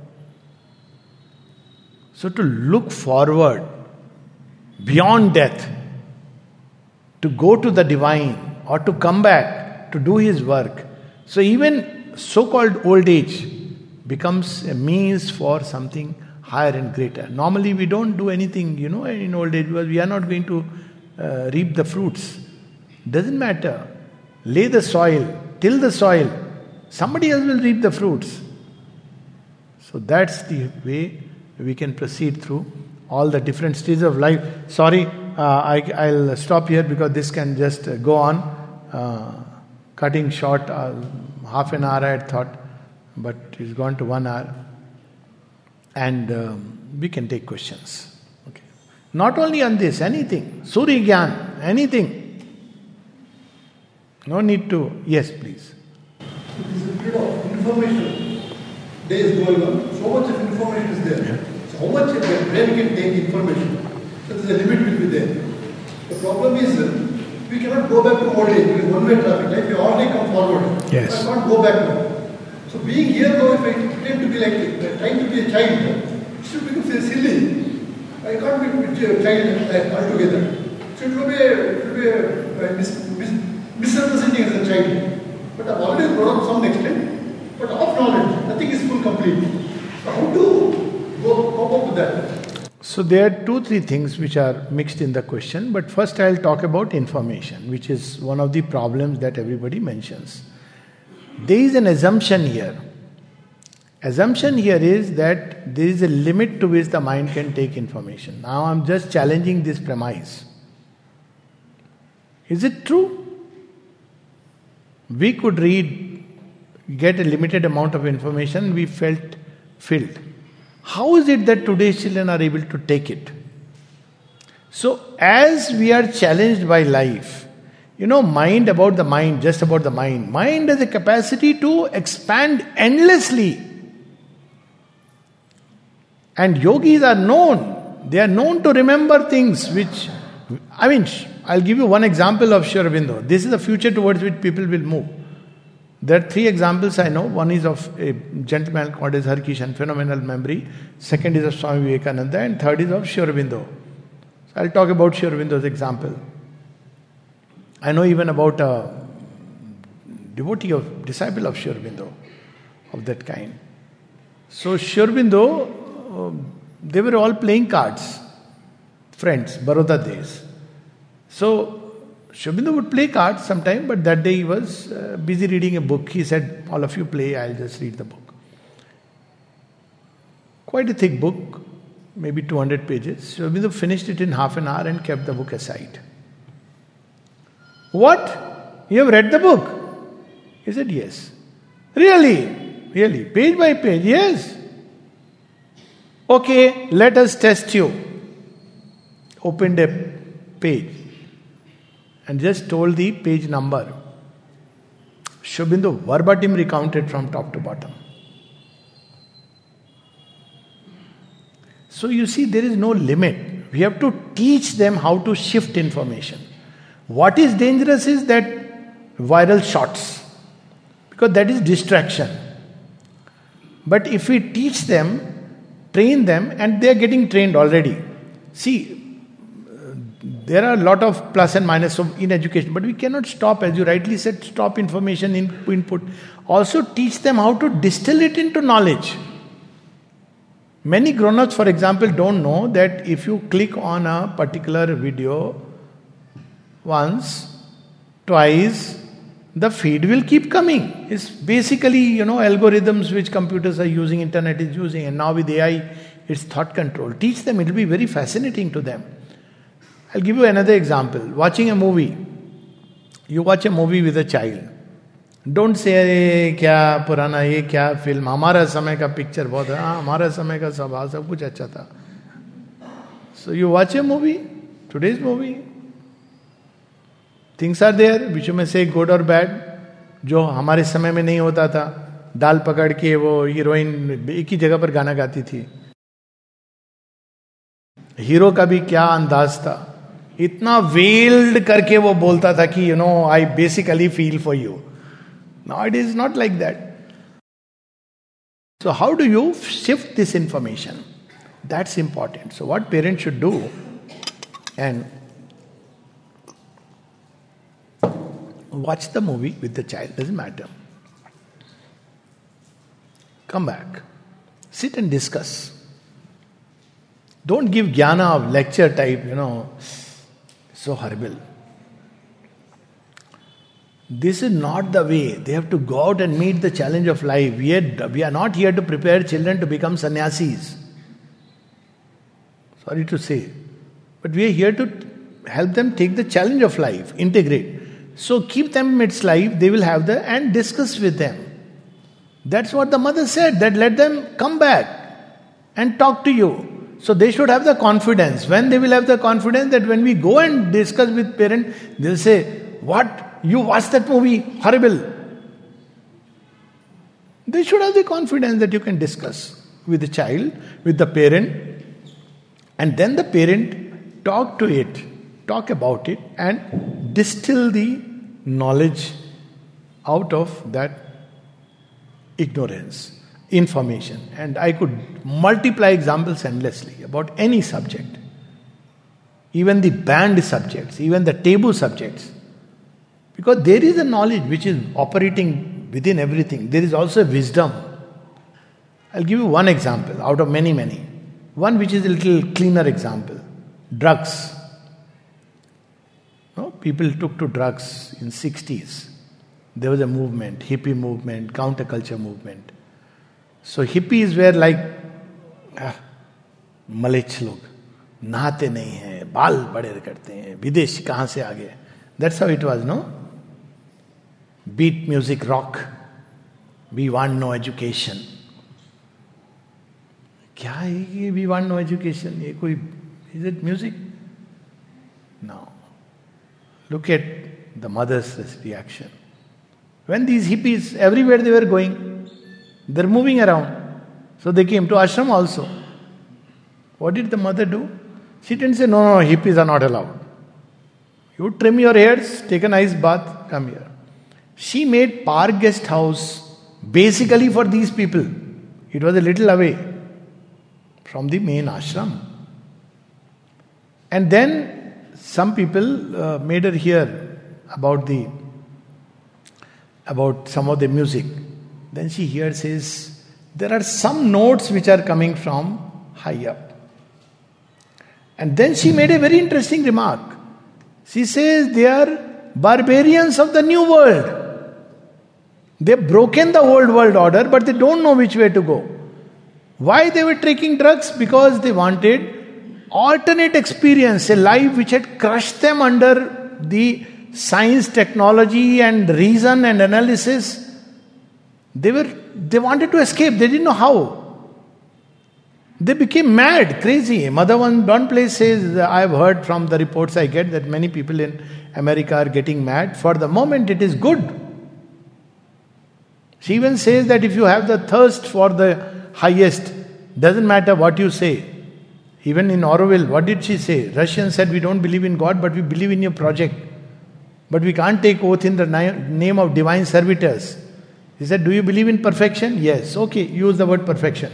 So to look forward beyond death, to go to the divine or to come back to do his work. So even so-called old age becomes a means for something higher and greater. Normally we don't do anything, you know, in old age because we are not going to uh, reap the fruits. Doesn't matter. Lay the soil, till the soil. Somebody else will reap the fruits. So that's the way we can proceed through all the different stages of life. Sorry, uh, I, I'll stop here because this can just uh, go on. Uh, cutting short, uh, half an hour I had thought, but it's gone to one hour. And um, we can take questions. Okay. Not only on this, anything. Surya Gyan, anything. No need to. Yes, please. It is a period of information days going on. So much of information is there. Yeah. So how much the brain can take information? So there's a limit will be there. The problem is uh, we cannot go back to old age because one way traffic. Like we already come forward. Yes. So I can't go back now. So being here now, if I pretend to be like uh, trying to be a child, it should become so silly. I can't be a child uh, altogether. So it will be a, it will be a, a mis, mis, misunderstanding as a child. But I've already grown up to some extent. But of knowledge, nothing is full complete. So how to go cope up with that? So there are two, three things which are mixed in the question. But first I'll talk about information, which is one of the problems that everybody mentions. There is an assumption here. Assumption here is that there is a limit to which the mind can take information. Now I'm just challenging this premise. Is it true? We could read, get a limited amount of information, we felt filled. How is it that today's children are able to take it? So as we are challenged by life, you know, mind about the mind, just about the mind. Mind has a capacity to expand endlessly. And yogis are known. They are known to remember things which, I mean, I'll give you one example of Sri Aurobindo. This is the future towards which people will move. There are three examples I know. One is of a gentleman called as Harkishan, phenomenal memory. Second is of Swami Vivekananda, and third is of Sri Aurobindo. So I'll talk about Sri Aurobindo's example. I know even about a devotee of, disciple of Sri Aurobindo, of that kind. So Sri Aurobindo, uh, they were all playing cards, friends, Baroda days. So Sri Aurobindo would play cards sometime, but that day he was uh, busy reading a book. He said, all of you play, I'll just read the book. Quite a thick book, maybe two hundred pages. Sri Aurobindo finished it in half an hour and kept the book aside. What? You have read the book? He said, yes. Really? Really? Page by page? Yes. Okay, let us test you. Opened a page and just told the page number. Sri Aurobindo verbatim recounted from top to bottom. So you see, there is no limit. We have to teach them how to shift information. What is dangerous is that viral shots, because that is distraction. But if we teach them, train them, and they are getting trained already. See, there are a lot of plus and minus of in education, but we cannot stop, as you rightly said, stop information in, input. Also teach them how to distill it into knowledge. Many grown-ups, for example, don't know that if you click on a particular video once, twice, the feed will keep coming. It's basically, you know, algorithms which computers are using, internet is using, and now with A I, it's thought control. Teach them, it will be very fascinating to them. I'll give you another example. Watching a movie. You watch a movie with a child. Don't say, क्या पुराना ये क्या film, हमारा समय का picture बहुत है, हाँ हमारा समय का सब सब कुछ अच्छा था. So you watch a movie, today's movie. Things are there, which you may say good or bad. जो हमारे समय में नहीं होता था, डाल पकड़ के वो हीरोइन एक ही जगह पर गाना गाती थी. हीरो का भी क्या अंदाज था, इतना वेल्ड करके वो बोलता था कि you know I basically feel for you. Now it is not like that. So how do you shift this information? That's important. So what parents should do, and watch the movie with the child, doesn't matter. Come back, sit and discuss. Don't give jnana of lecture type, you know, so horrible. This is not the way. They have to go out and meet the challenge of life. We are, we are not here to prepare children to become sannyasis. Sorry to say. But we are here to help them take the challenge of life, integrate. So keep them amidst life, they will have the, and discuss with them. That's what the mother said, that let them come back and talk to you. So they should have the confidence. When they will have the confidence that when we go and discuss with parents, they'll say, what? You watched that movie? Horrible. They should have the confidence that you can discuss with the child, with the parent, and then the parent talk to it, talk about it, and distill the knowledge out of that ignorance, information. And I could multiply examples endlessly about any subject, even the banned subjects, even the taboo subjects, because there is a knowledge which is operating within everything. There is also a wisdom. I'll give you one example out of many, many. One which is a little cleaner example. Drugs. No? People took to drugs in sixties. There was a movement, hippie movement, counterculture movement. So hippies were like ah, मलेच्छ लोग, नहाते नहीं हैं, बाल बड़े करते हैं, विदेश कहाँ से आ गए. That's how it was, no? Beat music, rock. We want no education. क्या है ये we want no education? ये कोई, is it music? No. Look at the mother's reaction. When these hippies, everywhere they were going, they're moving around. So they came to ashram also. What did the mother do? She didn't say, no, no, hippies are not allowed. You trim your hairs, take a nice bath, come here. She made Park Guest House basically for these people. It was a little away from the main ashram. And then some people uh, made her hear about the about some of the music. Then she hears says, there are some notes which are coming from high up. And then she made a very interesting remark. She says they are barbarians of the new world. They've broken the old world order, but they don't know which way to go. Why they were taking drugs? Because they wanted alternate experience, a life which had crushed them under the science, technology and reason and analysis. They were they wanted to escape. They didn't know how. They became mad, crazy. Mother one, one place says, I have heard from the reports I get that many people in America are getting mad. For the moment it is good. She even says that if you have the thirst for the highest, doesn't matter what you say. Even in Orwell, what did she say? Russians said, we don't believe in God, but we believe in your project. But we can't take oath in the name of divine servitors. He said, do you believe in perfection? Yes. Okay, use the word perfection.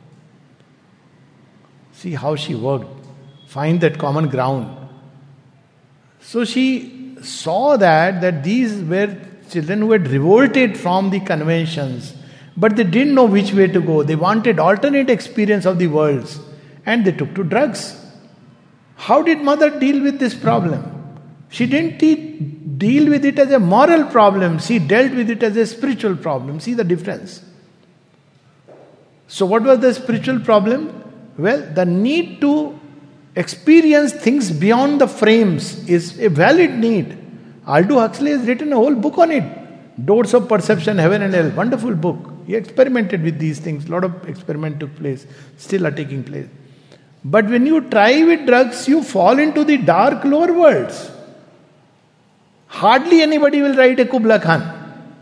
See how she worked. Find that common ground. So she saw that, that these were children who had revolted from the conventions, but they didn't know which way to go. They wanted alternate experience of the worlds, and they took to drugs. How did mother deal with this problem? She didn't te- deal with it as a moral problem. She dealt with it as a spiritual problem. See the difference. So what was the spiritual problem? Well, the need to experience things beyond the frames is a valid need. Aldous Huxley has written a whole book on it. Doors of Perception, Heaven and Hell. Wonderful book. He experimented with these things. A lot of experiment took place. Still are taking place. But when you try with drugs, you fall into the dark lower worlds. Hardly anybody will write a Kubla Khan.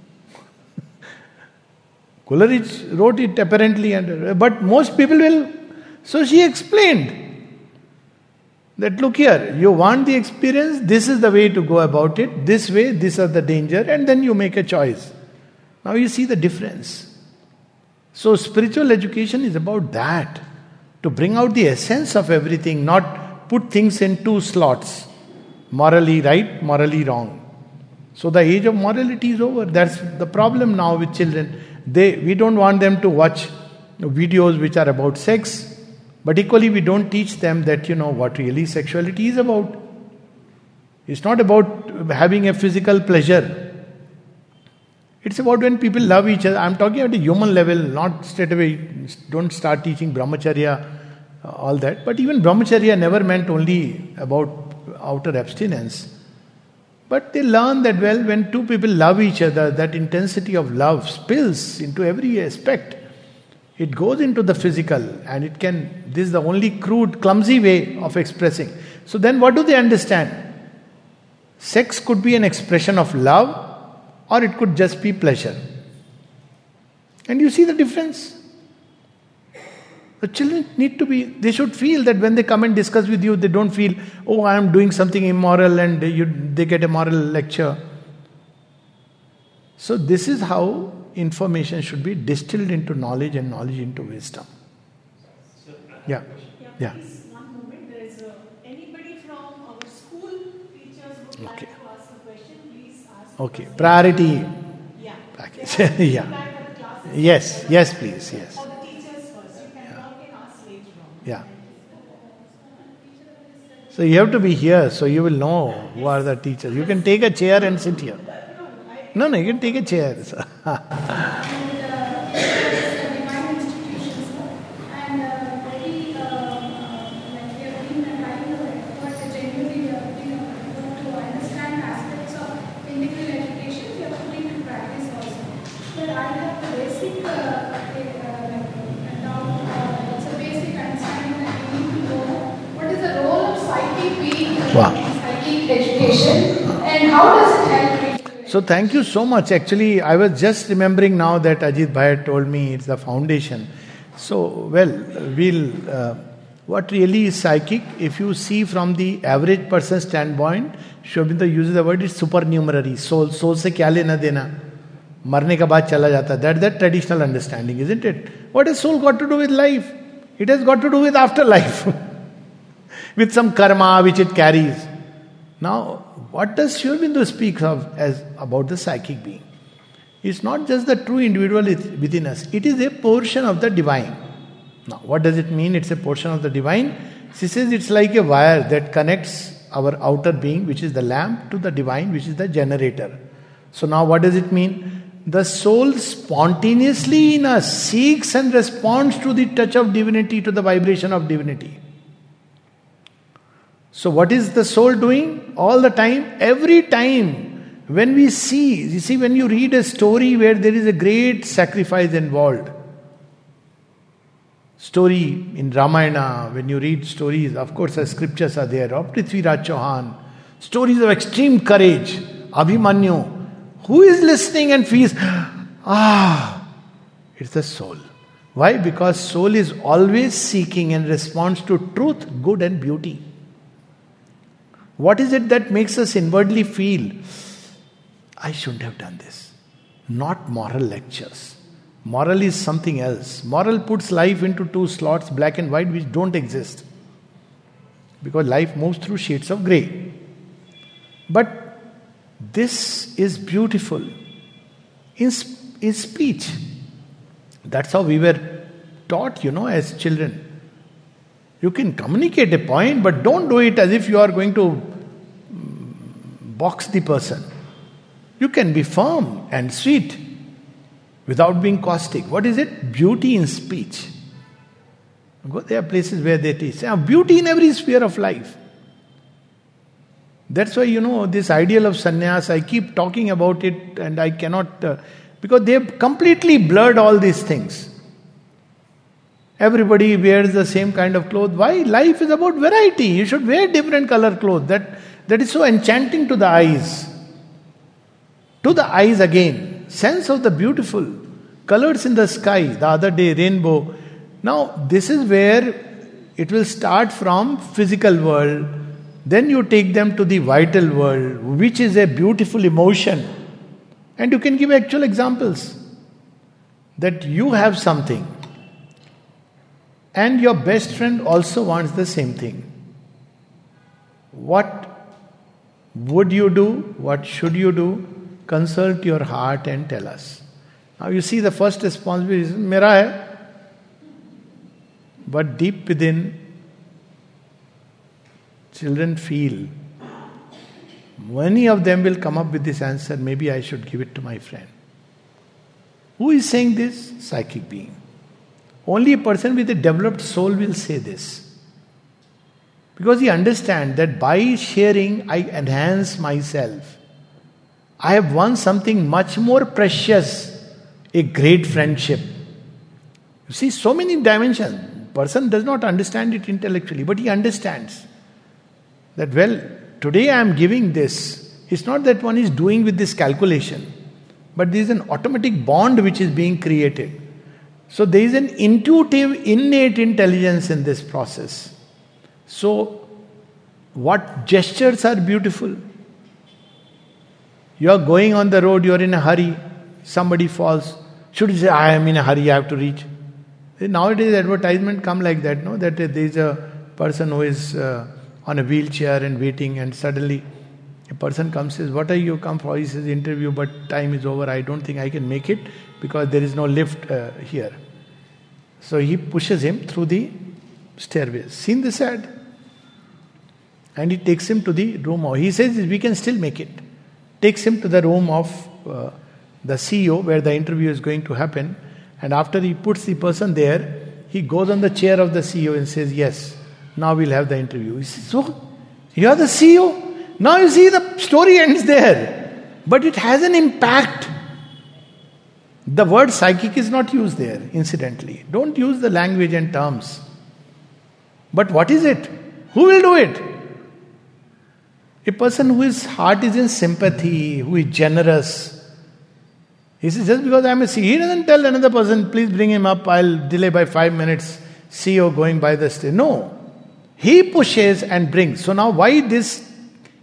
Coleridge wrote it apparently, and, but most people will. So she explained that look here, you want the experience, this is the way to go about it, this way, these are the danger, and then you make a choice. Now you see the difference. So spiritual education is about that, to bring out the essence of everything, not put things in two slots, morally right, morally wrong. So the age of morality is over. That's the problem now with children. They we don't want them to watch videos which are about sex. But equally, we don't teach them that, you know, what really sexuality is about. It's not about having a physical pleasure. It's about when people love each other. I'm talking at a human level, not straight away. Don't start teaching brahmacharya, uh, all that. But even brahmacharya never meant only about outer abstinence. But they learn that, well, when two people love each other, that intensity of love spills into every aspect. It goes into the physical, and it can, this is the only crude, clumsy way of expressing. So then what do they understand? Sex could be an expression of love, or it could just be pleasure. And you see the difference? The children need to be, they should feel that when they come and discuss with you, they don't feel, oh, I am doing something immoral, and you, they get a moral lecture. So this is how information should be distilled into knowledge and knowledge into wisdom. So, yeah. Yeah. Yeah. Please, one moment. There is a, anybody from our school teachers would like Okay. to ask a question. Please ask. Okay. Priority Yeah. package. They have to Yeah. reply for the classes. Yes. Yes, please. Yes. Or the teachers first. You can talk and ask later on. Yeah. So you have to be here, so you will know who are the teachers. You can take a chair and sit here. No, no, you can take a chair. Wow. Education, and how does it help? So thank you so much. Actually, I was just remembering now that Ajit Bhai told me it's the foundation. So, well, we'll... Uh, what really is psychic? If you see from the average person standpoint, Sri Aurobindo uses the word, it's supernumerary. Soul, soul se kya lena dena? Marne ka baad chala jata. That's the traditional understanding, isn't it? What has soul got to do with life? It has got to do with afterlife. With some karma which it carries. Now, what does Sri Aurobindo speak of as about the psychic being? It's not just the true individual within us. It is a portion of the divine. Now, what does it mean? It's a portion of the divine. She says it's like a wire that connects our outer being, which is the lamp, to the divine, which is the generator. So now what does it mean? The soul spontaneously in us seeks and responds to the touch of divinity, to the vibration of divinity. So what is the soul doing? All the time, every time when we see, you see when you read a story where there is a great sacrifice involved, story in Ramayana, when you read stories, of course the scriptures are there, of Prithviraj Chauhan, stories of extreme courage, Abhimanyu, who is listening and feels, ah, it's the soul. Why? Because soul is always seeking and responds to truth, good and beauty. What is it that makes us inwardly feel, I shouldn't have done this? Not moral lectures. Moral is something else. Moral puts life into two slots, black and white, which don't exist. Because life moves through shades of grey. But this is beautiful in, in speech. That's how we were taught, you know, as children. You can communicate a point, but don't do it as if you are going to box the person. You can be firm and sweet without being caustic. What is it? Beauty in speech. There are places where they teach. Beauty in every sphere of life. That's why, you know, this ideal of sannyas, I keep talking about it and I cannot, uh, because they have completely blurred all these things. Everybody wears the same kind of clothes. Why? Life is about variety. You should wear different color clothes. That, that is so enchanting to the eyes. To the eyes again. Sense of the beautiful. Colors in the sky. The other day, rainbow. Now, this is where it will start from physical world. Then you take them to the vital world, which is a beautiful emotion. And you can give actual examples. That you have something. And your best friend also wants the same thing. What would you do? What should you do? Consult your heart and tell us. Now you see the first responsibility is, Mera hai. But deep within, children feel, many of them will come up with this answer, maybe I should give it to my friend. Who is saying this? Psychic being. Only a person with a developed soul will say this. Because he understands that by sharing, I enhance myself. I have won something much more precious, a great friendship. You see, so many dimensions. Person does not understand it intellectually, but he understands that, well, today I am giving this. It's not that one is doing with this calculation, but there is an automatic bond which is being created. So there is an intuitive, innate intelligence in this process. So, what gestures are beautiful? You are going on the road, you are in a hurry, somebody falls. Should you say, I am in a hurry, I have to reach? Nowadays advertisement come like that, no? That there is a person who is uh, on a wheelchair and waiting, and suddenly a person comes and says, what are you come for? He says, interview, but time is over, I don't think I can make it because there is no lift uh, here. So he pushes him through the stairways. Seen this ad? And he takes him to the room. Of, he says, we can still make it. Takes him to the room of uh, the C E O where the interview is going to happen. And after he puts the person there, he goes on the chair of the C E O and says, yes, now we'll have the interview. He says, so, you are the C E O? Now you see the story ends there. But it has an impact. The word psychic is not used there, incidentally. Don't use the language and terms. But what is it? Who will do it? A person whose heart is in sympathy, who is generous. He says, just because I am a C E O, he doesn't tell another person, please bring him up, I'll delay by five minutes, C E O going by the stage. No. He pushes and brings. So now why this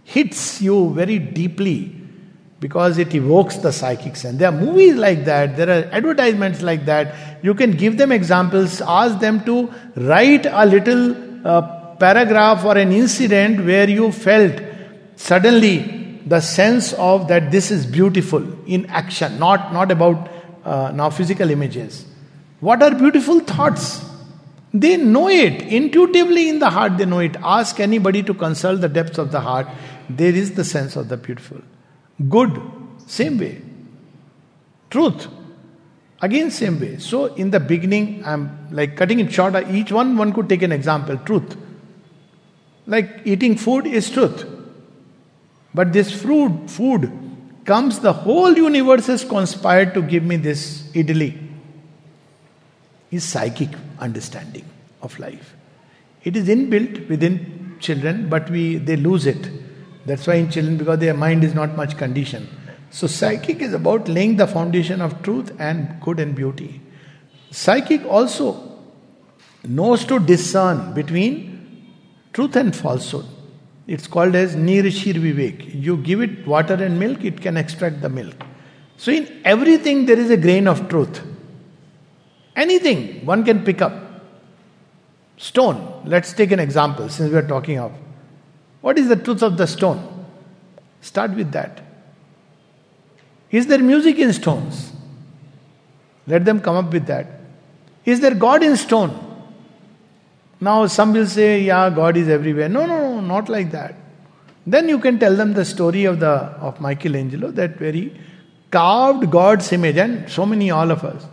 hits you very deeply because it evokes the psychic sense. There are movies like that, there are advertisements like that. You can give them examples, ask them to write a little uh, paragraph or an incident where you felt suddenly the sense of that this is beautiful in action, not, not about uh, now physical images. What are beautiful thoughts? They know it. Intuitively in the heart they know it. Ask anybody to consult the depths of the heart. There is the sense of the beautiful. Good, same way. Truth, again same way. So in the beginning, I'm like cutting it short. Each one, one could take an example. Truth. Like eating food is truth. But this food, food comes, the whole universe has conspired to give me this idli. Is psychic understanding of life. It is inbuilt within children, but we they lose it. That's why in children, because their mind is not much conditioned. So psychic is about laying the foundation of truth and good and beauty. Psychic also knows to discern between truth and falsehood. It's called as Nirishir Vivek. You give it water and milk, it can extract the milk. So in everything there is a grain of truth. Anything one can pick up. Stone. Let's take an example since we are talking of. What is the truth of the stone? Start with that. Is there music in stones? Let them come up with that. Is there God in stone? Now some will say, yeah, God is everywhere. No, no, no, not like that. Then you can tell them the story of the of Michelangelo, that where he carved God's image, and so many, all of us,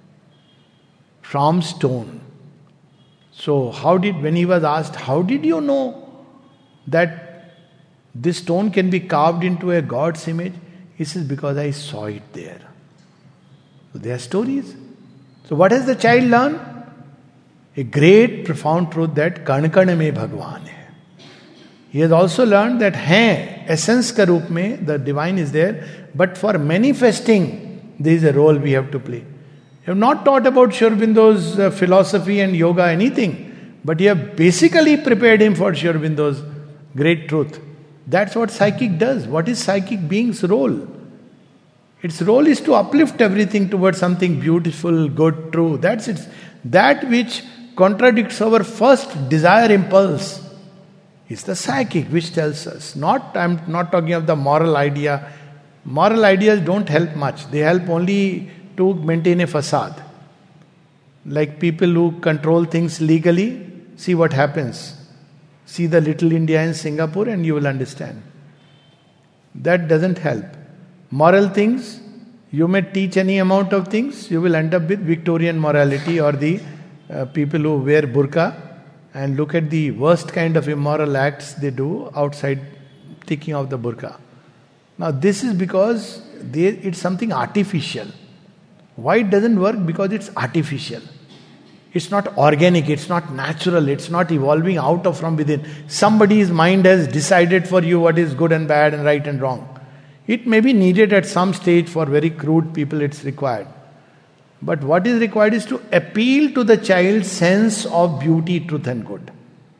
from stone. So how did, when he was asked, how did you know that this stone can be carved into a God's image? He says, because I saw it there. So there are stories. So what has the child learned? A great profound truth that Kan Kan mein Bhagwan hai. He has also learned that hai, essence ka roop mein, the divine is there, but for manifesting there is a role we have to play. You have not taught about Sri Aurobindo's uh, philosophy and yoga, anything, but you have basically prepared him for Sri Aurobindo's great truth. That's what psychic does. What is psychic being's role? Its role is to uplift everything towards something beautiful, good, true. That's it. That which contradicts our first desire impulse is the psychic, which tells us. Not, I'm not talking of the moral idea. Moral ideas don't help much. They help only to maintain a facade. Like people who control things legally, see what happens. See the Little India in Singapore and you will understand. That doesn't help. Moral things, you may teach any amount of things, you will end up with Victorian morality or the uh, people who wear burqa and look at the worst kind of immoral acts they do outside taking off the burqa. Now this is because they, it's something artificial. Why it doesn't work? Because it's artificial. It's not organic, it's not natural, it's not evolving out of from within. Somebody's mind has decided for you what is good and bad and right and wrong. It may be needed at some stage for very crude people, it's required. But what is required is to appeal to the child's sense of beauty, truth and good.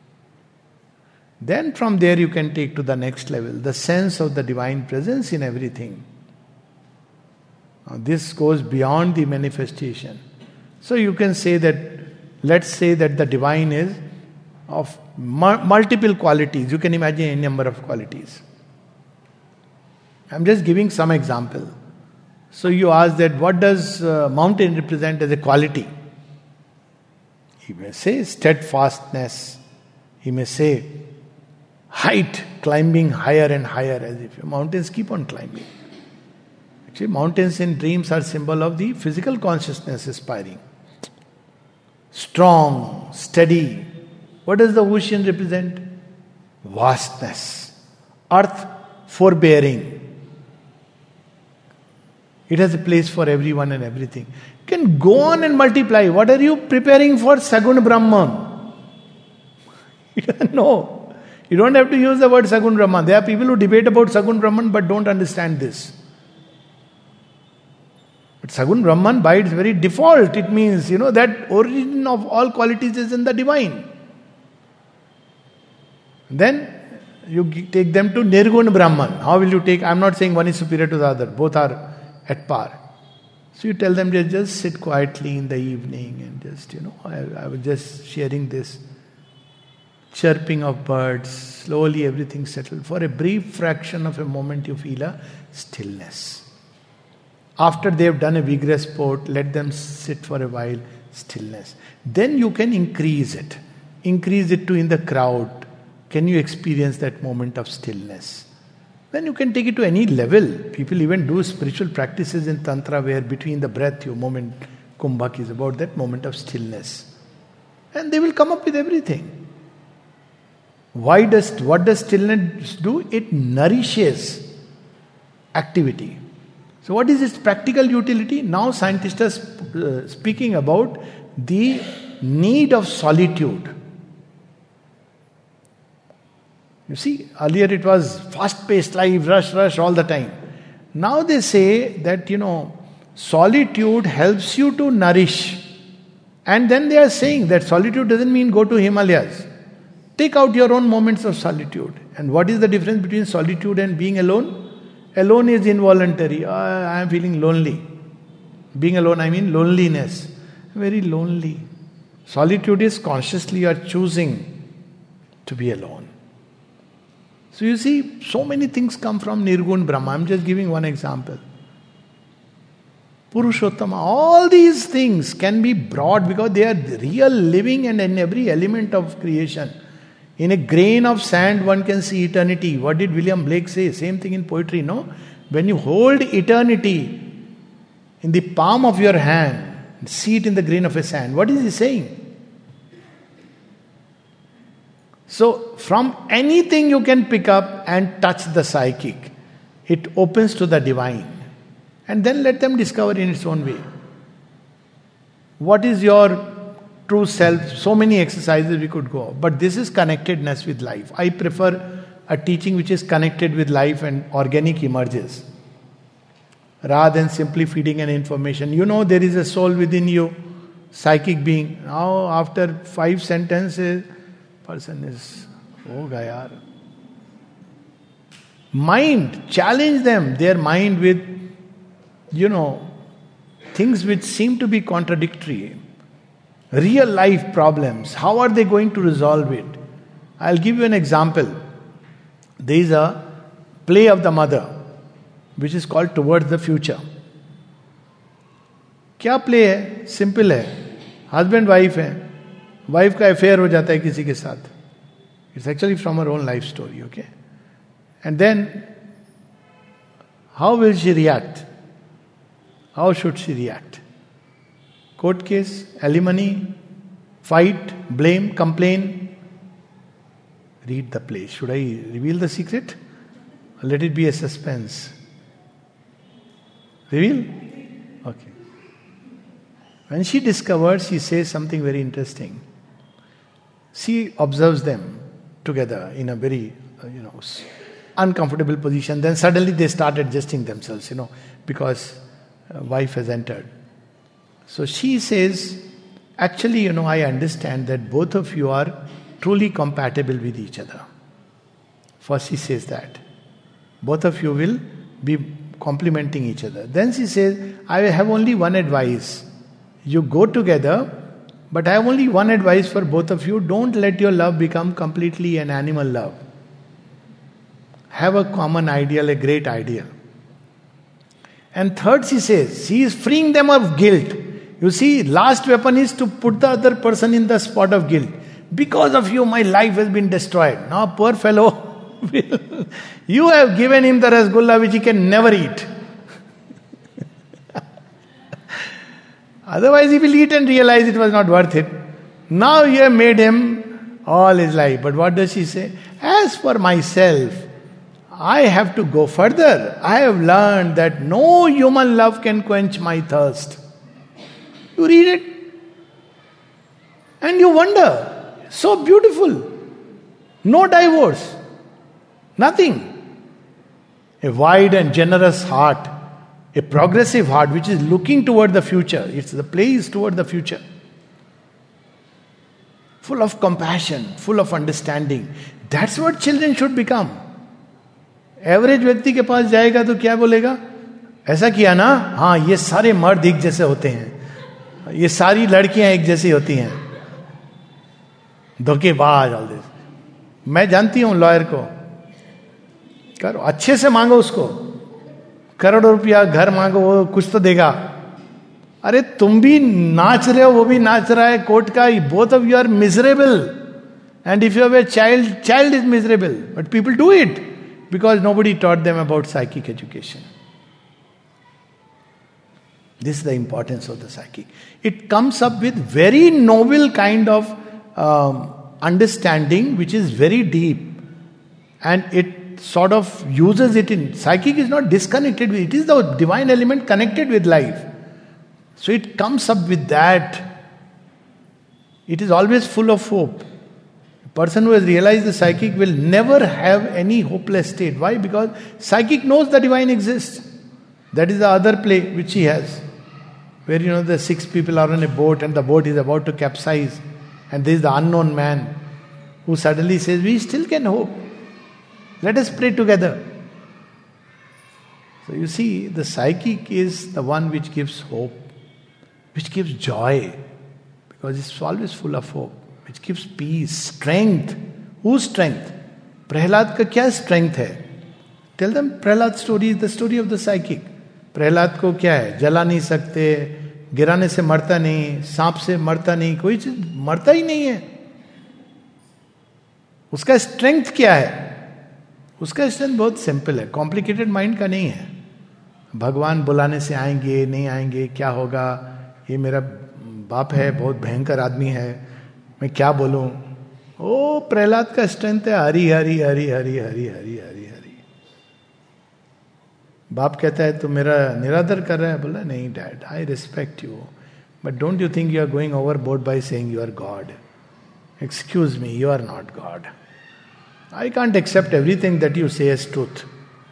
Then from there you can take to the next level, the sense of the divine presence in everything. Now this goes beyond the manifestation. So you can say that, let's say that the divine is of mu- multiple qualities. You can imagine any number of qualities. I'm just giving some example. So you ask that what does uh, mountain represent as a quality? He may say steadfastness. He may say height, climbing higher and higher, as if mountains keep on climbing. Actually, mountains in dreams are symbol of the physical consciousness aspiring. Strong, steady. What does the ocean represent? Vastness. Earth, forbearing. It has a place for everyone and everything. You can go on and multiply. What are you preparing for Sagun Brahman? You don't know. You don't have to use the word Sagun Brahman. There are people who debate about Sagun Brahman but don't understand this. But Sagun Brahman, by its very default, it means, you know, that origin of all qualities is in the divine. Then You g- take them to Nirgun Brahman. How will you take? I'm not saying one is superior to the other. Both are at par. So you tell them to just sit quietly in the evening and just, you know, I, I was just sharing this chirping of birds. Slowly everything settled. For a brief fraction of a moment you feel a stillness. After they've done a vigorous sport, let them sit for a while, stillness. Then you can increase it. Increase it to in the crowd. Can you experience that moment of stillness? Then you can take it to any level. People even do spiritual practices in Tantra where between the breath, your moment, Kumbhak is about that moment of stillness. And they will come up with everything. Why does, what does stillness do? It nourishes activity. So what is its practical utility? Now scientists are sp- uh, speaking about the need of solitude. You see, earlier it was fast-paced life, rush, rush all the time. Now they say that, you know, solitude helps you to nourish. And then they are saying that solitude doesn't mean go to Himalayas. Take out your own moments of solitude. And what is the difference between solitude and being alone? Alone is involuntary. Oh, I am feeling lonely. Being alone, I mean loneliness. Very lonely. Solitude is consciously you are choosing to be alone. So you see, so many things come from Nirgun Brahma. I'm just giving one example. Purushottama, all these things can be brought because they are real living and in every element of creation. In a grain of sand, one can see eternity. What did William Blake say? Same thing in poetry, no? When you hold eternity in the palm of your hand, see it in the grain of a sand. What is he saying? So, from anything you can pick up and touch the psychic. It opens to the divine. And then let them discover in its own way. What is your true self? So many exercises we could go. But this is connectedness with life. I prefer a teaching which is connected with life and organic emerges. Rather than simply feeding an information. You know there is a soul within you, psychic being. Now after five sentences, person is, oh gaya. Mind, challenge them, their mind with, you know, things which seem to be contradictory. Real life problems. How are they going to resolve it? I'll give you an example. There is a play of the mother, which is called Towards the Future. क्या play है? Simple है. Husband wife है. Wife का affair हो जाता है किसी के साथ. It's actually from her own life story, okay? And then, how will she react? How should she react? Court case, alimony, fight, blame, complain. Read the play. Should I reveal the secret? Or let it be a suspense? Reveal? Okay. When she discovers, she says something very interesting. She observes them together in a very, uh, you know, uncomfortable position. Then suddenly they start adjusting themselves, you know, because uh, wife has entered. So she says, actually, you know, I understand that both of you are truly compatible with each other. First she says that. Both of you will be complementing each other. Then she says, I have only one advice. You go together, but I have only one advice for both of you. Don't let your love become completely an animal love. Have a common ideal, a great ideal. And third, she says, she is freeing them of guilt. You see, last weapon is to put the other person in the spot of guilt. Because of you, my life has been destroyed. Now, poor fellow, you have given him the rasgulla which he can never eat. Otherwise, he will eat and realize it was not worth it. Now you have made him all his life. But what does she say? As for myself, I have to go further. I have learned that no human love can quench my thirst. You read it and you wonder, so beautiful. No divorce. Nothing. A wide and generous heart. A progressive heart which is looking toward the future. It's the place toward the future. Full of compassion, full of understanding. That's what children should become. Average व्यक्ति के पास जाएगा तो क्या बोलेगा? ऐसा किया ना, हाँ ये सारे मर्द एक जैसे होते हैं, ये सारी लड़कियां एक जैसी होती हैं, धोखेबाज ऑल दिस. मैं जानती हूं लॉयर को, करो अच्छे से मांगो उसको, करोड़ों रुपया घर मांगो, वो कुछ तो देगा. अरे तुम भी नाच रहे हो, वो भी नाच रहा है कोर्ट का, both of you are miserable. And if you have a child, child is miserable, but people do it because nobody taught them about psychic education. This is the importance of the psychic. It comes up with very noble kind of um, understanding which is very deep, and it sort of uses it in. Psychic is not disconnected with it, is the divine element connected with life. So it comes up with that. It is always full of hope. A person who has realized the psychic will never have any hopeless state. Why? Because psychic knows the divine exists. That is the other play which he has. Where you know the six people are on a boat and the boat is about to capsize, and there is the unknown man who suddenly says, we still can hope. Let us pray together. So you see, the psychic is the one which gives hope, which gives joy, because it's always full of hope, which gives peace, strength. Whose strength? Prahlad ka kya strength hai? Tell them Prahlad's story is the story of the psychic. Prahlad को क्या है? जला नहीं सकते, गिराने से मरता नहीं, सांप से मरता नहीं, कोई चीज मरता ही नहीं है. उसका स्ट्रेंथ क्या है? उसका स्ट्रेंथ बहुत सिंपल है, कॉम्प्लिकेटेड माइंड का नहीं है. भगवान बुलाने से आएंगे नहीं आएंगे, क्या होगा, ये मेरा बाप है, बहुत भयंकर आदमी है, मैं क्या बोलूं. ओ प्रहलाद का स्ट्रेंथ है हरी हरी हरी हरी हरी हरी हरी हरी. बाप कहता है तू मेरा निरादर कर रहा है. बोला नहीं dad, I respect you, but don't you think you are going overboard by saying you are God. Excuse me, you are not God. I can't accept everything that you say as truth.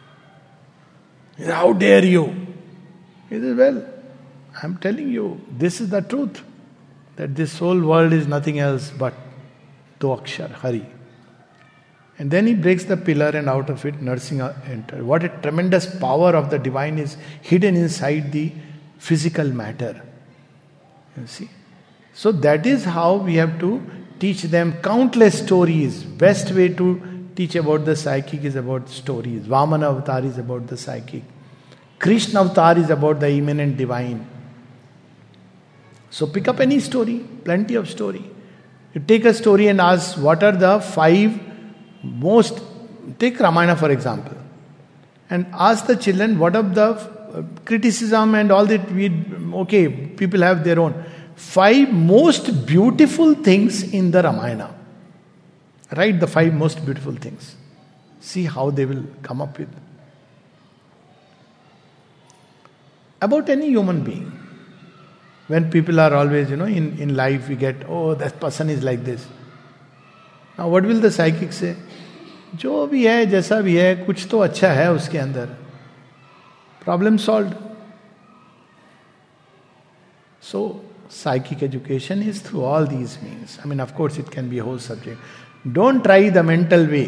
How dare you? It is well, I am telling you this is the truth, that this whole world is nothing else but दो अक्षर Hari. And then he breaks the pillar and out of it nursing enter. What a tremendous power of the divine is hidden inside the physical matter. You see? So that is how we have to teach them countless stories. Best way to teach about the psychic is about stories. Vamana avatar is about the psychic. Krishna avatar is about the immanent divine. So pick up any story, plenty of story. You take a story and ask what are the five most, take Ramayana for example, and ask the children what of the uh, criticism and all that. We okay, people have their own five most beautiful things in the Ramayana. Write the five most beautiful things. See how they will come up with. About any human being. When people are always, you know, in, in life we get, oh, that person is like this. Now what will the psychic say? जो भी है जैसा भी है, कुछ तो अच्छा है उसके अंदर. Problem solved. So psychic education is through all these means. I mean, of course it can be a whole subject. Don't try the mental way,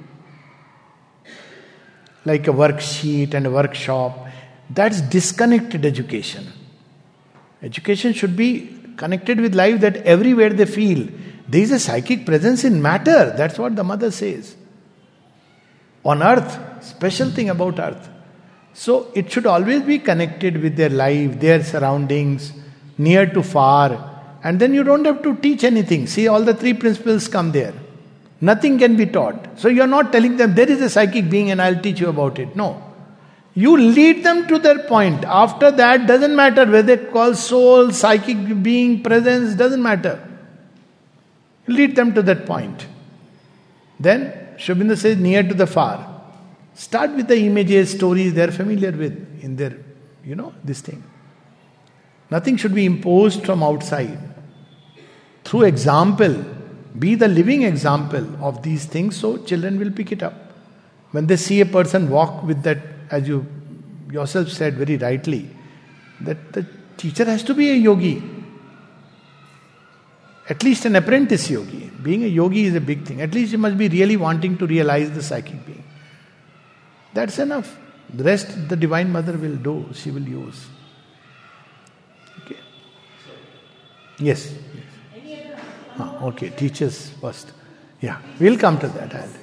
like a worksheet and a workshop. That's disconnected education. Education should be connected with life, that everywhere they feel there is a psychic presence in matter. That's what the mother says. On earth, special thing about earth. So it should always be connected with their life, their surroundings, near to far. And then you don't have to teach anything. See, all the three principles come there. Nothing can be taught. So you're not telling them there is a psychic being and I'll teach you about it. No. You lead them to their point. After that, doesn't matter whether they call soul, psychic being, presence, doesn't matter. Lead them to that point. Then, Sri Aurobindo says, near to the far. Start with the images, stories they are familiar with in their, you know, this thing. Nothing should be imposed from outside. Through example, be the living example of these things, so children will pick it up. When they see a person walk with that, as you yourself said very rightly, that the teacher has to be a yogi. At least an apprentice yogi. Being a yogi is a big thing. At least you must be really wanting to realize the psychic being. That's enough. The rest the Divine Mother will do, she will use. Okay. Yes. yes. Ah, okay, teachers first. Yeah, we'll come to that. I'll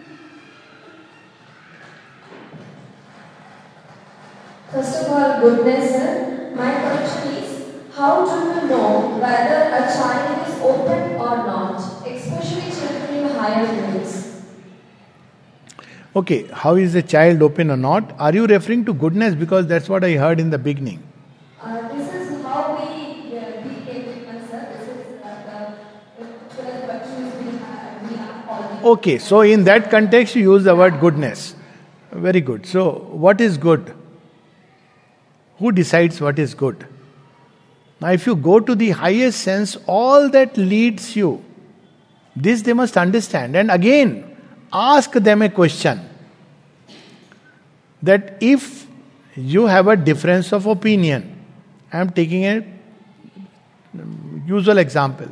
First of all, goodness, sir. My question is, how do you know whether a child is open or not, especially children in higher grades? Okay, how is a child open or not? Are you referring to goodness? Because that's what I heard in the beginning. Uh, this is how we uh, became human, sir. This is uh, the twelve virtues we have, we have already. Okay, so in that context you use the word goodness. Very good. So, what is good? Who decides what is good? Now, if you go to the highest sense, all that leads you, this they must understand. And again, ask them a question. That if you have a difference of opinion, I am taking a usual example.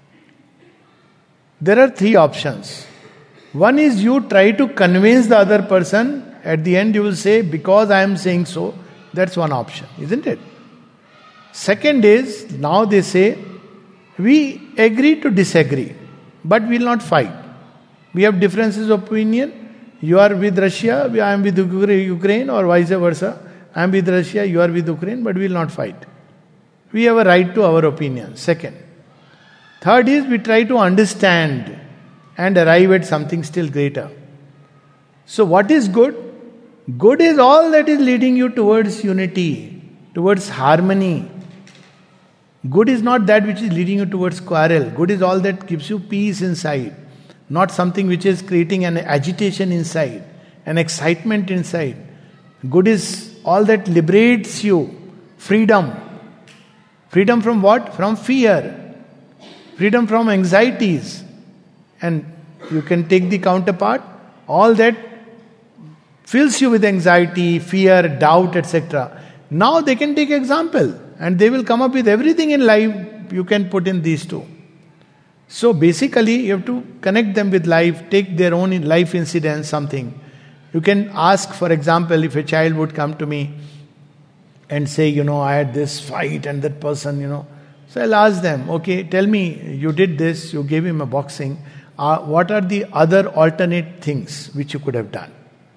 There are three options. One is you try to convince the other person. At the end you will say, because I am saying so. That's one option, isn't it? Second is, now they say, we agree to disagree, but we will not fight. We have differences of opinion. You are with Russia, I am with Ukraine, or vice versa. I am with Russia, you are with Ukraine, but we will not fight. We have a right to our opinion. Second. Third is, we try to understand and arrive at something still greater. So what is good? Good is all that is leading you towards unity, towards harmony. Good is not that which is leading you towards quarrel. Good is all that gives you peace inside, not something which is creating an agitation inside, an excitement inside. Good is all that liberates you. Freedom. Freedom from what? From fear. Freedom from anxieties. And you can take the counterpart. All that fills you with anxiety, fear, doubt, et cetera. Now they can take example and they will come up with everything in life you can put in these two. So basically you have to connect them with life, take their own life incidents, something. You can ask, for example, if a child would come to me and say, you know, I had this fight and that person, you know. So I'll ask them, okay, tell me, you did this, you gave him a boxing. Uh, what are the other alternate things which you could have done?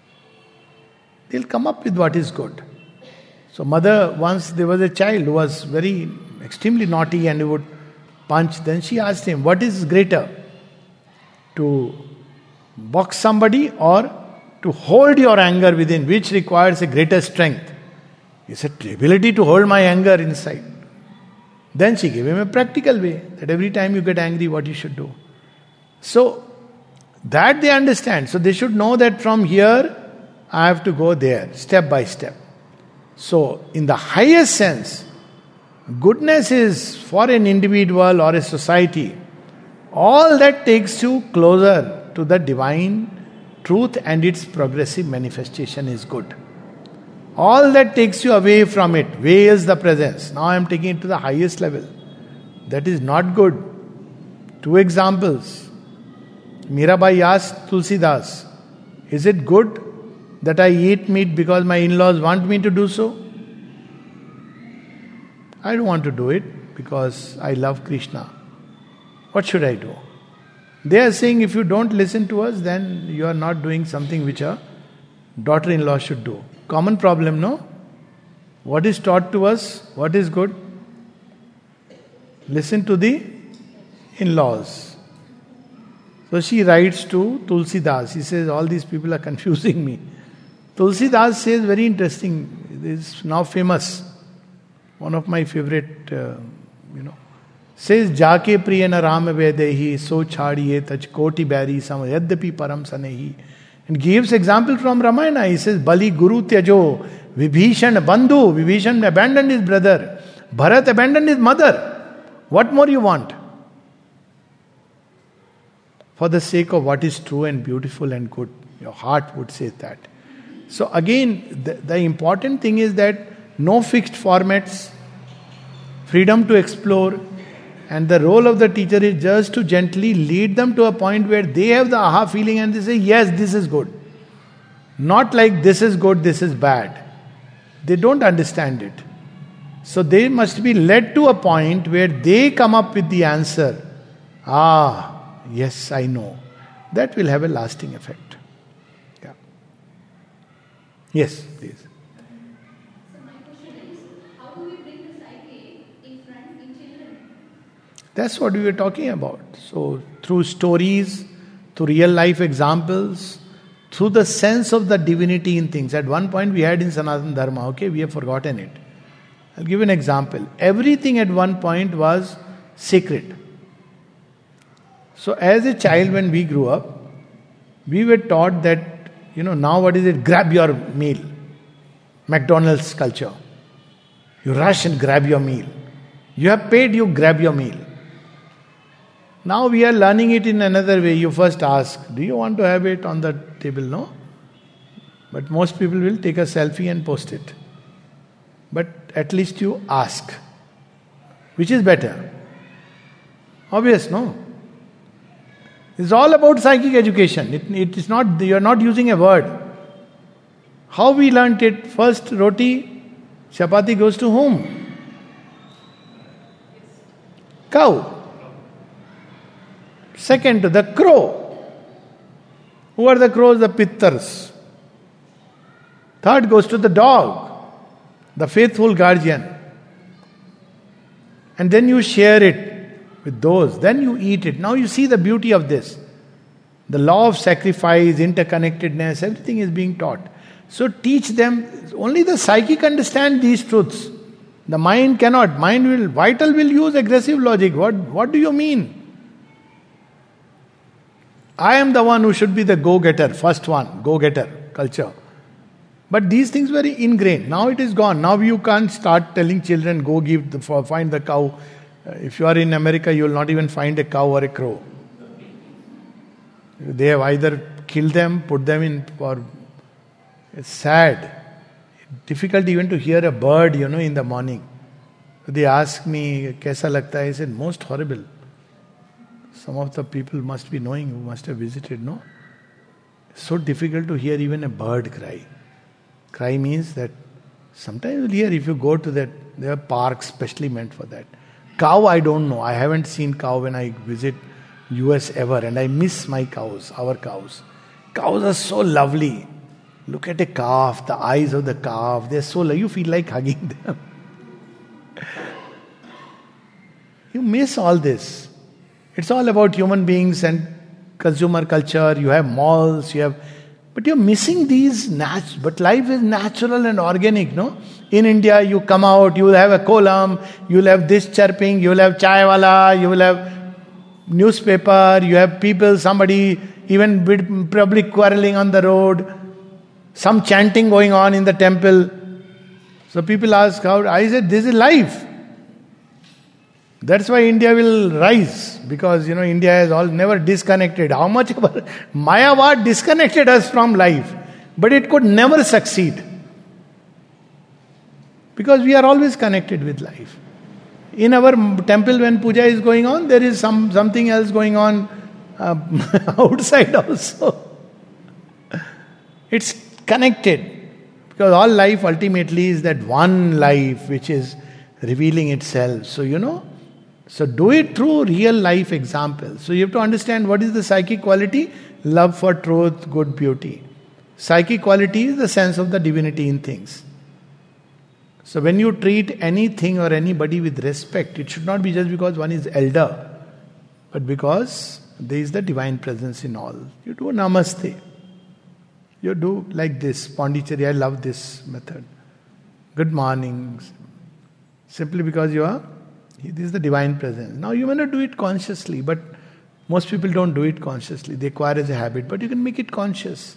They'll come up with what is good. So mother, once there was a child who was very extremely naughty and he would punch. Then she asked him, what is greater? To box somebody or to hold your anger within, which requires a greater strength? He said, the ability to hold my anger inside. Then she gave him a practical way that every time you get angry, what you should do. So that they understand. So they should know that from here I have to go there, step by step. So, in the highest sense, goodness is for an individual or a society. All that takes you closer to the divine truth and its progressive manifestation is good. All that takes you away from it veils the presence. Now I am taking it to the highest level. That is not good. Two examples. Mirabai asked Tulsidas, is it good that I eat meat because my in-laws want me to do so? I don't want to do it because I love Krishna. What should I do? They are saying if you don't listen to us, then you are not doing something which a daughter-in-law should do. Common problem, no? What is taught to us? What is good? Listen to the in-laws. So she writes to Tulsidas. He says, all these people are confusing me. Tulsidas says, very interesting, it is now famous, one of my favorite, uh, you know, says, Jake priyana ram vedehi so chadiye taj koti bari sam yadyapi param sanehi. And gives example from Ramayana. He says, Bali guru tyajo, Vibhishan bandhu. Vibhishan abandoned his brother. Bharat abandoned his mother. What more you want? For the sake of what is true and beautiful and good. Your heart would say that. So again, the, the important thing is that no fixed formats, freedom to explore, And the role of the teacher is just to gently lead them to a point where they have the aha feeling and they say, yes, this is good. Not like this is good, this is bad. They don't understand it. So they must be led to a point where they come up with the answer. Ah, yes, I know. That will have a lasting effect. Yeah. Yes, please. So my question is, how do we bring the psyche in front in children? That's what we were talking about. So through stories, through real life examples, through the sense of the divinity in things. At one point we had in Sanatana Dharma, okay, we have forgotten it. I'll give an example. Everything at one point was sacred. So as a child when we grew up, we were taught that, you know, now what is it? Grab your meal. McDonald's culture. You rush and grab your meal. You have paid, you grab your meal. Now we are learning it in another way. You first ask, do you want to have it on the table? No. But most people will take a selfie and post it. But at least you ask. Which is better? Obvious, no? It's all about psychic education. It, it is not, you are not using a word. How we learnt it? First, roti, chapati goes to whom? Cow. Second, to the crow. Who are the crows? The pittars. Third goes to the dog, the faithful guardian. And then you share it with those. Then you eat it. Now you see the beauty of this. The law of sacrifice, interconnectedness, everything is being taught. So teach them. Only the psychic understand these truths. The mind cannot. Mind will, vital will use aggressive logic. What, what do you mean? I am the one who should be the go-getter, first one, go-getter culture. But these things were ingrained. Now it is gone. Now you can't start telling children, go give the, find the cow. If you are in America, you will not even find a cow or a crow. They have either killed them, put them in for... It's sad. Difficult even to hear a bird, you know, in the morning. They ask me, kaisa lagta hai? I said, most horrible. Some of the people must be knowing, who must have visited, no? It's so difficult to hear even a bird cry. Cry means that sometimes you'll hear if you go to that, there are parks specially meant for that. Cow, I don't know. I haven't seen cow when I visit U S ever, and I miss my cows, our cows. Cows are so lovely. Look at a calf, the eyes of the calf, they're so lovely. You feel like hugging them. You miss all this. It's all about human beings and consumer culture. You have malls, you have... But you're missing these... Nat- but life is natural and organic, no? In India, you come out, you will have a kolam, you will have this chirping, you will have chai wala, you will have newspaper, you have people, somebody even with public quarreling on the road, some chanting going on in the temple. So people ask how... I said, this is life. That's why India will rise, because, you know, India has all never disconnected. How much of Mayavad disconnected us from life, but it could never succeed. Because we are always connected with life. In our temple when puja is going on, there is some something else going on uh, outside also. It's connected. Because all life ultimately is that one life which is revealing itself. So, you know, so do it through real life examples. So you have to understand what is the psychic quality? Love for truth, good, beauty. Psychic quality is the sense of the divinity in things. So when you treat anything or anybody with respect, it should not be just because one is elder, but because there is the divine presence in all. You do namaste. You do like this, Pondicherry, I love this method. Good morning. Simply because you are, this is the divine presence. Now you may not do it consciously, but most people don't do it consciously. They acquire as a habit, but you can make it conscious.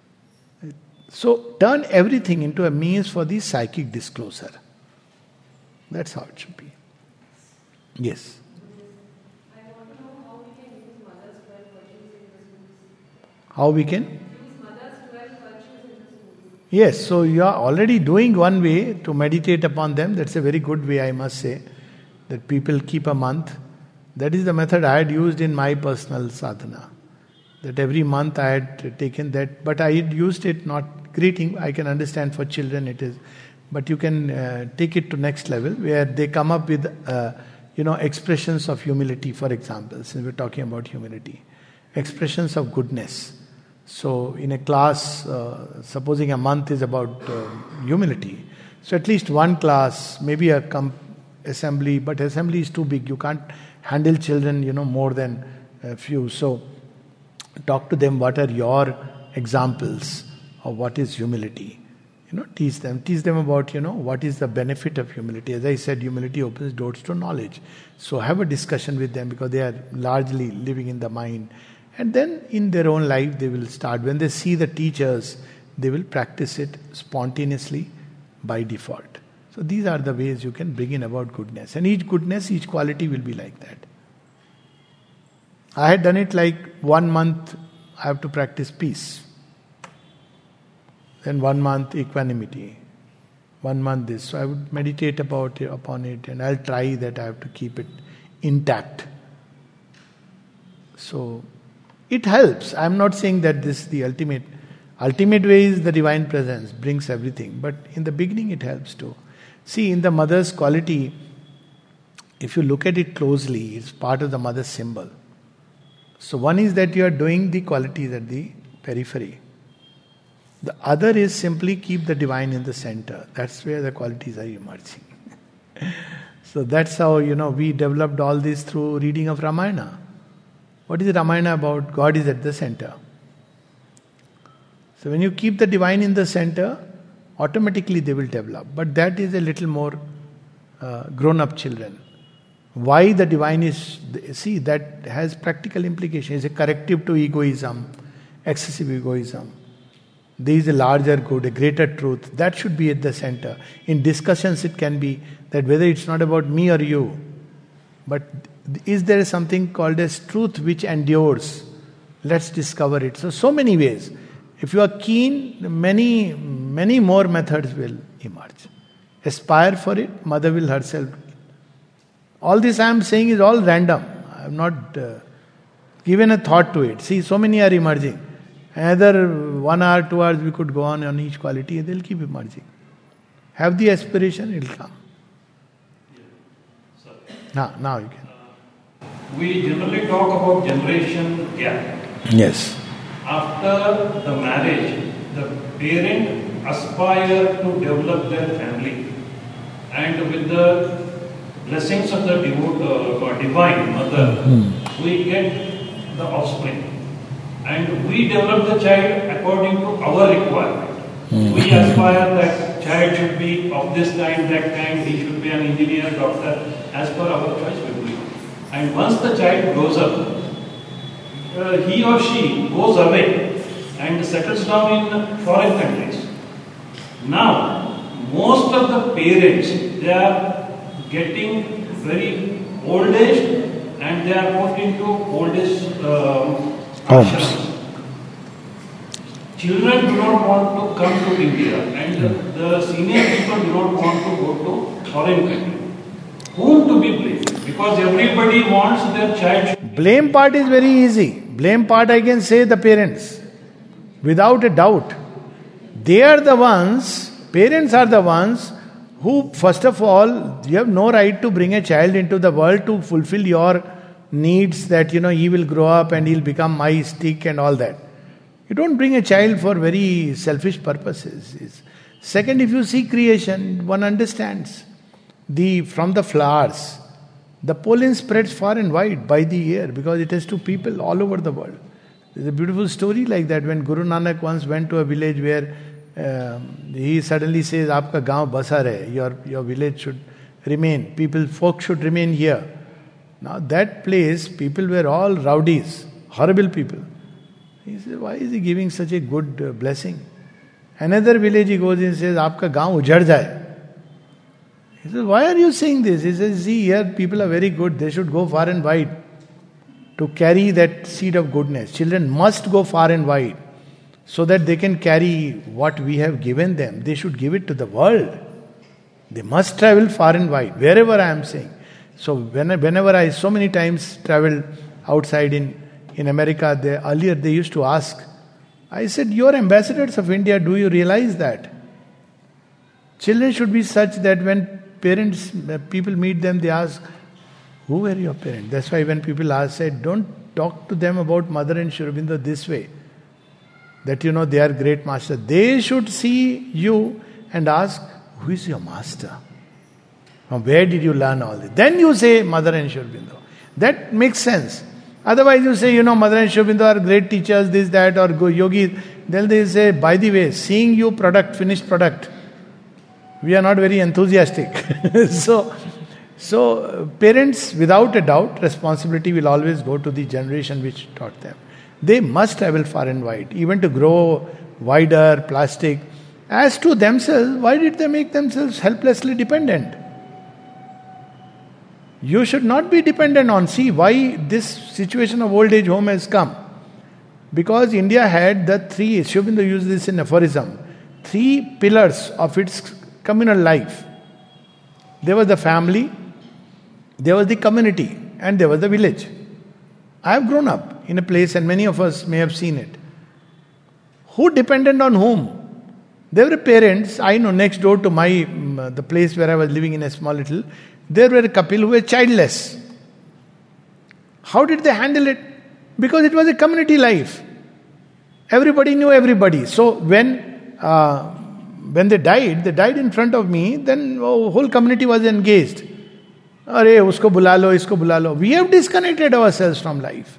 So turn everything into a means for the psychic disclosure. That's how it should be. Yes. I want to know how we can use mother's twelve virtues in the schools. How we can? Use mother's twelve virtues in the schools. Yes, so you are already doing one way to meditate upon them. That's a very good way, I must say. That people keep a month That is the method I had used in my personal sadhana. That every month I had taken that, but I had used it not greeting. I can understand for children it is, but you can uh, take it to next level where they come up with, uh, you know, expressions of humility, for example, since we're talking about humility. Expressions of goodness. So in a class, uh, supposing a month is about uh, humility, so at least one class, maybe a com- assembly, but assembly is too big. You can't handle children, you know, more than a few. So talk to them, what are your examples of what is humility? You know, teach them. Teach them about, you know, what is the benefit of humility. As I said, humility opens doors to knowledge. So have a discussion with them because they are largely living in the mind. And then in their own life they will start. When they see the teachers, they will practice it spontaneously by default. So these are the ways you can bring in about goodness. And each goodness, each quality will be like that. I had done it like one month I have to practice peace. Then one month equanimity. One month this. So I would meditate about it, upon it, and I'll try that I have to keep it intact. So it helps. I'm not saying that this is the ultimate. Ultimate way is the divine presence, brings everything. But in the beginning it helps too. See, in the mother's quality, if you look at it closely, it's part of the mother's symbol. So one is that you are doing the qualities at the periphery. The other is simply keep the divine in the center. That's where the qualities are emerging. So that's how, you know, we developed all this through reading of Ramayana. What is Ramayana about? God is at the center. So when you keep the divine in the center, automatically they will develop. But that is a little more uh, grown-up children. Why the divine is, see, that has practical implications. It's a corrective to egoism, excessive egoism. There is a larger good, a greater truth. That should be at the center. In discussions it can be that whether it's not about me or you, but is there something called as truth which endures? Let's discover it. So, so many ways. If you are keen, many, many more methods will emerge. Aspire for it, mother will herself. All this I am saying is all random. I have not uh, given a thought to it. See, so many are emerging. Another one hour, two hours we could go on on each quality, they'll keep emerging. Have the aspiration, it'll come. Sir, Now, now you can. we generally talk about generation gap. Yes. After the marriage, the parent aspire to develop their family, and with the blessings of the devo- uh, divine mother, Hmm. we get the offspring. And we develop the child according to our requirement. Hmm. We aspire that child should be of this kind, that kind, he should be an engineer, doctor, as per our choice we do it. And once the child grows up, uh, he or she goes away and settles down in foreign countries. Now, most of the parents, they are getting very old age and they are put into old age um, Homes. ashrams. Children do not want to come to India and the, the senior people do not want to go to foreign country. Whom to be blamed? Because everybody wants their child should Blame part is very easy. Blame part I can say the parents. Without a doubt. They are the ones, parents are the ones who, first of all, you have no right to bring a child into the world to fulfill your needs that, you know, he will grow up and he'll become my stick and all that. You don't bring a child for very selfish purposes. It's, second, if you see creation, one understands. The from the flowers, the pollen spreads far and wide by the air because it has to people all over the world. There's a beautiful story like that when Guru Nanak once went to a village where um, he suddenly says, "Aapka gaon basa rahe, your your village should remain. People, folk should remain here." Now that place, people were all rowdies, horrible people. He says, "Why is he giving such a good uh, blessing?" Another village he goes and says, "Aapka gaon ujhad jaye." He says, "Why are you saying this?" He says, "See, here people are very good. They should go far and wide to carry that seed of goodness. Children must go far and wide so that they can carry what we have given them. They should give it to the world. They must travel far and wide, wherever I am saying." So when, whenever I so many times traveled outside in, in America, they, earlier they used to ask, I said, you're ambassadors of India, do you realize that? Children should be such that when parents, people meet them, they ask, who were your parents? That's why when people ask, say, don't talk to them about Mother and Sri Aurobindo this way. That you know they are great master. They should see you and ask, who is your master? From where did you learn all this? Then you say Mother and Sri Aurobindo. That makes sense. Otherwise you say, you know, Mother and Sri Aurobindo are great teachers, this, that, or go yogis. Then they say, by the way, seeing you product, finished product, we are not very enthusiastic. so, so uh, parents, without a doubt, responsibility will always go to the generation which taught them. They must travel far and wide, even to grow wider, plastic. As to themselves, why did they make themselves helplessly dependent? You should not be dependent on, see why this situation of old age home has come. Because India had the three, Sri Aurobindo used this in aphorism, three pillars of its communal life. There was the family, there was the community, and there was the village. I have grown up in a place, and many of us may have seen it. Who depended on whom? There were parents, I know next door to my, um, the place where I was living in a small little, there were a couple who were childless. How did they handle it? Because it was a community life. Everybody knew everybody. So when uh, when they died, they died in front of me, then oh, whole community was engaged. Are, usko bula lo, isko bula lo. We have disconnected ourselves from life.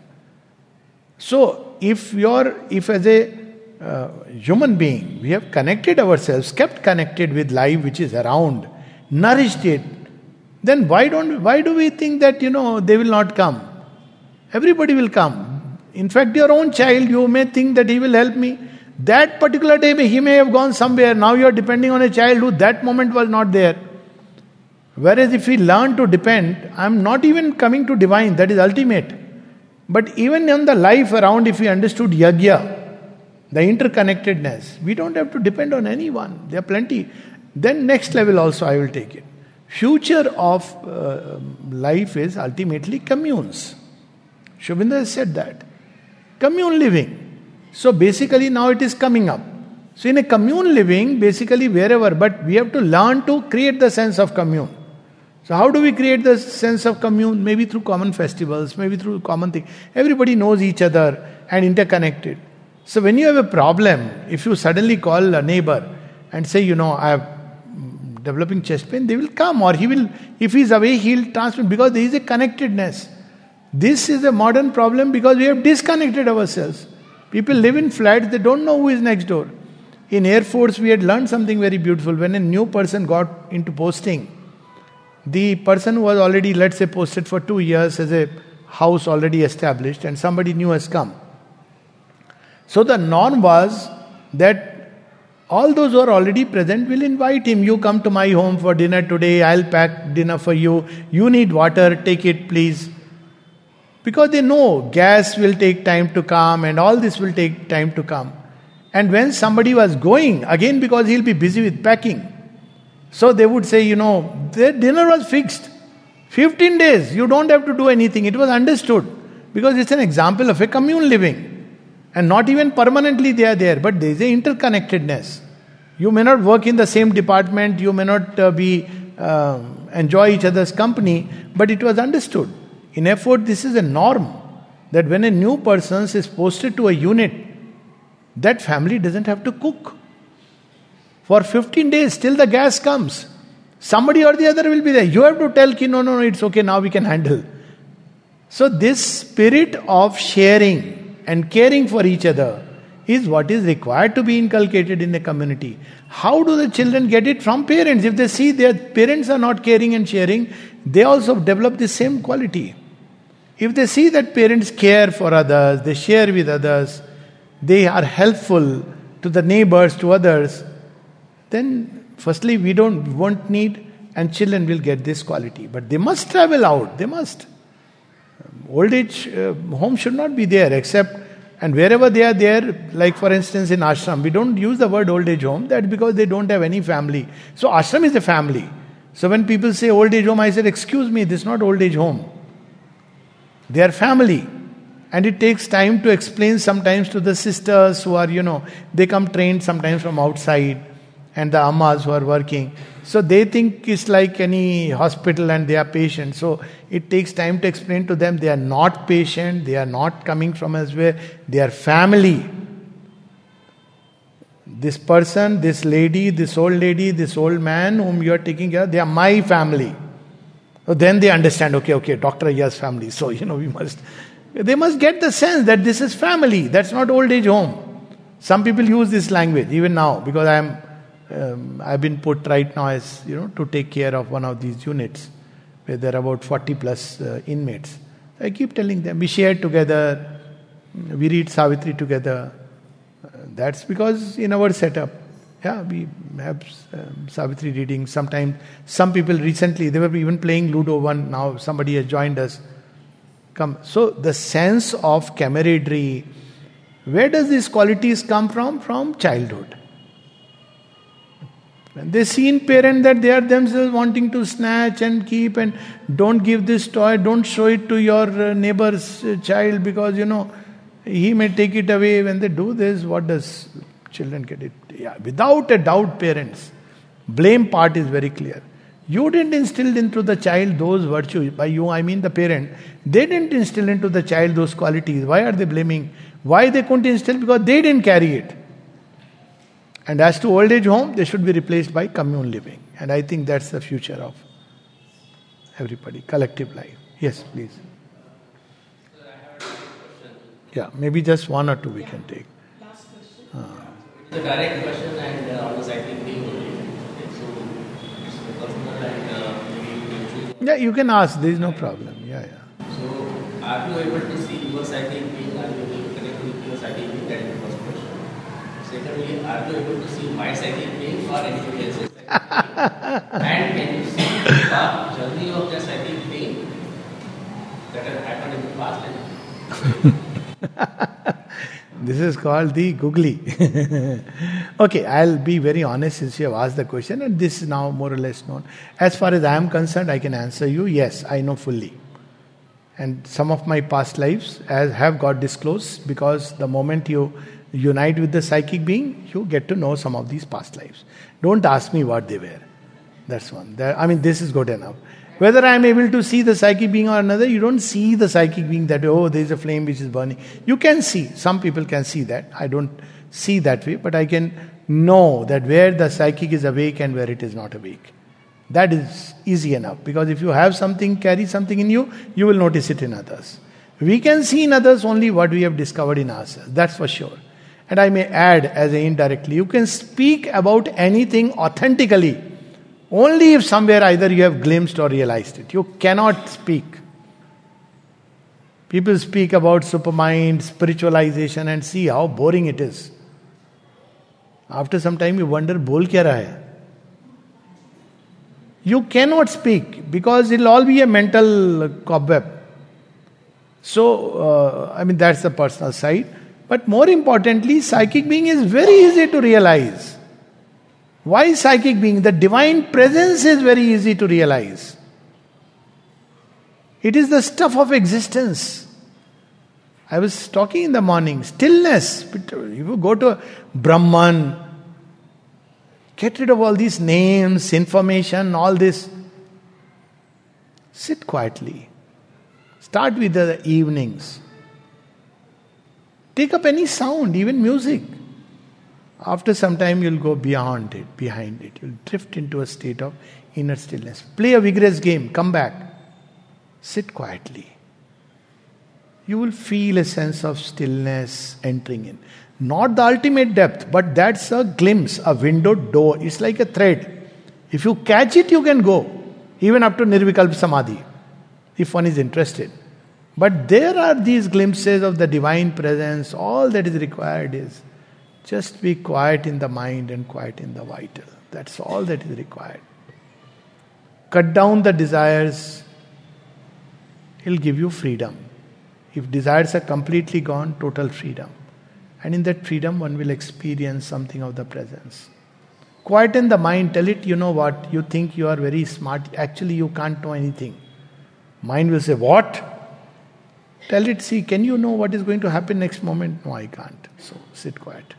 So if you're, if as a uh, human being, we have connected ourselves, kept connected with life which is around, nourished it, then why don't why do we think that, you know, they will not come? Everybody will come. In fact, your own child, you may think that he will help me. That particular day, he may have gone somewhere. Now you are depending on a child who that moment was not there. Whereas if we learn to depend, I am not even coming to divine, that is ultimate. But even on the life around, if we understood yagya, the interconnectedness, we don't have to depend on anyone. There are plenty. Then next level also I will take it. Future of uh, life is ultimately communes. Sri Aurobindo has said that. Commune living. So basically now it is coming up. So in a commune living, basically wherever, but we have to learn to create the sense of commune. So how do we create the sense of commune? Maybe through common festivals, maybe through common things. Everybody knows each other and interconnected. So when you have a problem, if you suddenly call a neighbor and say, you know, I have developing chest pain, they will come, or he will, if he is away, he will transmit, because there is a connectedness. This is a modern problem because we have disconnected ourselves. People live in flats, they don't know who is next door. In Air Force, we had learned something very beautiful. When a new person got into posting, the person who was already, let's say, posted for two years as a house already established, and somebody new has come. So the norm was that all those who are already present will invite him. You come to my home for dinner today, I'll pack dinner for you. You need water, take it please. Because they know gas will take time to come and all this will take time to come. And when somebody was going, again because he'll be busy with packing, so they would say, you know, their dinner was fixed. fifteen days, you don't have to do anything. It was understood. Because it's an example of a commune living. And not even permanently they are there, but there is an interconnectedness. You may not work in the same department, you may not uh, be uh, enjoy each other's company, but it was understood. In effort, this is a norm, that when a new person is posted to a unit, that family doesn't have to cook. For fifteen days, till the gas comes, somebody or the other will be there. You have to tell, ki, no, no, no, it's okay, now we can handle. So this spirit of sharing and caring for each other is what is required to be inculcated in a community. How do the children get it? From parents. If they see their parents are not caring and sharing, they also develop the same quality. If they see that parents care for others, they share with others, they are helpful to the neighbors, to others, then firstly we don't won't need, and children will get this quality. But they must travel out, they must. Old age uh, home should not be there, except, and wherever they are there, like for instance in ashram, we don't use the word old age home, that's because they don't have any family. So ashram is a family. So when people say old age home, I said, excuse me, this is not old age home. They are family. And it takes time to explain sometimes to the sisters who are, you know, they come trained sometimes from outside, and the ammas who are working. So they think it's like any hospital and they are patient. So it takes time to explain to them they are not patient, they are not coming from elsewhere, they are family. This person, this lady, this old lady, this old man whom you are taking care of, they are my family. So then they understand, okay, okay, Doctor Ayya's family. So, you know, we must, they must get the sense that this is family. That's not old age home. Some people use this language, even now, because I am, um, I've been put right now as, you know, to take care of one of these units, where there are about forty plus uh, inmates. I keep telling them, we share together, we read Savitri together. That's because in our setup, yeah, we have um, Savitri reading. Sometimes, some people recently, they were even playing Ludo one, now somebody has joined us. Come. So the sense of camaraderie, where does these qualities come from? From childhood. When they see in parent that they are themselves wanting to snatch and keep, and don't give this toy, don't show it to your uh, neighbor's uh, child, because, you know, he may take it away. When they do this, what does children get it? Yeah, without a doubt, parents. Blame part is very clear. You didn't instill into the child those virtues. By you, I mean the parent. They didn't instill into the child those qualities. Why are they blaming? Why they couldn't instill? Because they didn't carry it. And as to old age home, they should be replaced by commune living. And I think that's the future of everybody, collective life. Yes, please. Yeah, maybe just one or two we can take. Last question. Uh, It's a direct question and uh, on the cycling thing only. Okay, so it's personal and uh, maybe you can choose. yeah, you can ask. There is no problem. Yeah, yeah. So are you able to see your cycling being? Are you able to connect with your cycling being? That is the first question. Secondly, are you able to see my cycling being or anybody else's cycling being? And can you see the journey of the cycling being that has happened in the past? And This is called the googly. Okay, I'll be very honest since you have asked the question, and this is now more or less known. As far as I am concerned, I can answer you, yes, I know fully. And some of my past lives as have got disclosed, because the moment you unite with the psychic being, you get to know some of these past lives. Don't ask me what they were. That's one. That, I mean, this is good enough. Whether I am able to see the psychic being or another, you don't see the psychic being that, oh, there is a flame which is burning. You can see. Some people can see that. I don't see that way, but I can know that where the psychic is awake and where it is not awake. That is easy enough, because if you have something, carry something in you, you will notice it in others. We can see in others only what we have discovered in ourselves. That's for sure. And I may add, as a indirectly, you can speak about anything authentically only if somewhere either you have glimpsed or realized it. You cannot speak. People speak about supermind, spiritualization, and see how boring it is. After some time you wonder, bol kya raha hai? You cannot speak, because it will all be a mental cobweb. So, uh, I mean, that's the personal side. But more importantly, psychic being is very easy to realize. Why psychic being? The divine presence is very easy to realize. It is the stuff of existence. I was talking in the morning, stillness. You go to Brahman, get rid of all these names, information, all this. Sit quietly. Start with the evenings. Take up any sound, even music. After some time, you'll go beyond it, behind it. You'll drift into a state of inner stillness. Play a vigorous game, come back. Sit quietly. You will feel a sense of stillness entering in. Not the ultimate depth, but that's a glimpse, a window door. It's like a thread. If you catch it, you can go. Even up to Nirvikalpa Samadhi, if one is interested. But there are these glimpses of the divine presence. All that is required is just be quiet in the mind and quiet in the vital. That's all that is required. Cut down the desires. He'll give you freedom. If desires are completely gone, total freedom. And in that freedom, one will experience something of the presence. Quieten the mind, tell it, you know what, you think you are very smart, actually you can't know anything. Mind will say, what? Tell it, see, can you know what is going to happen next moment? No, I can't. So, sit quiet.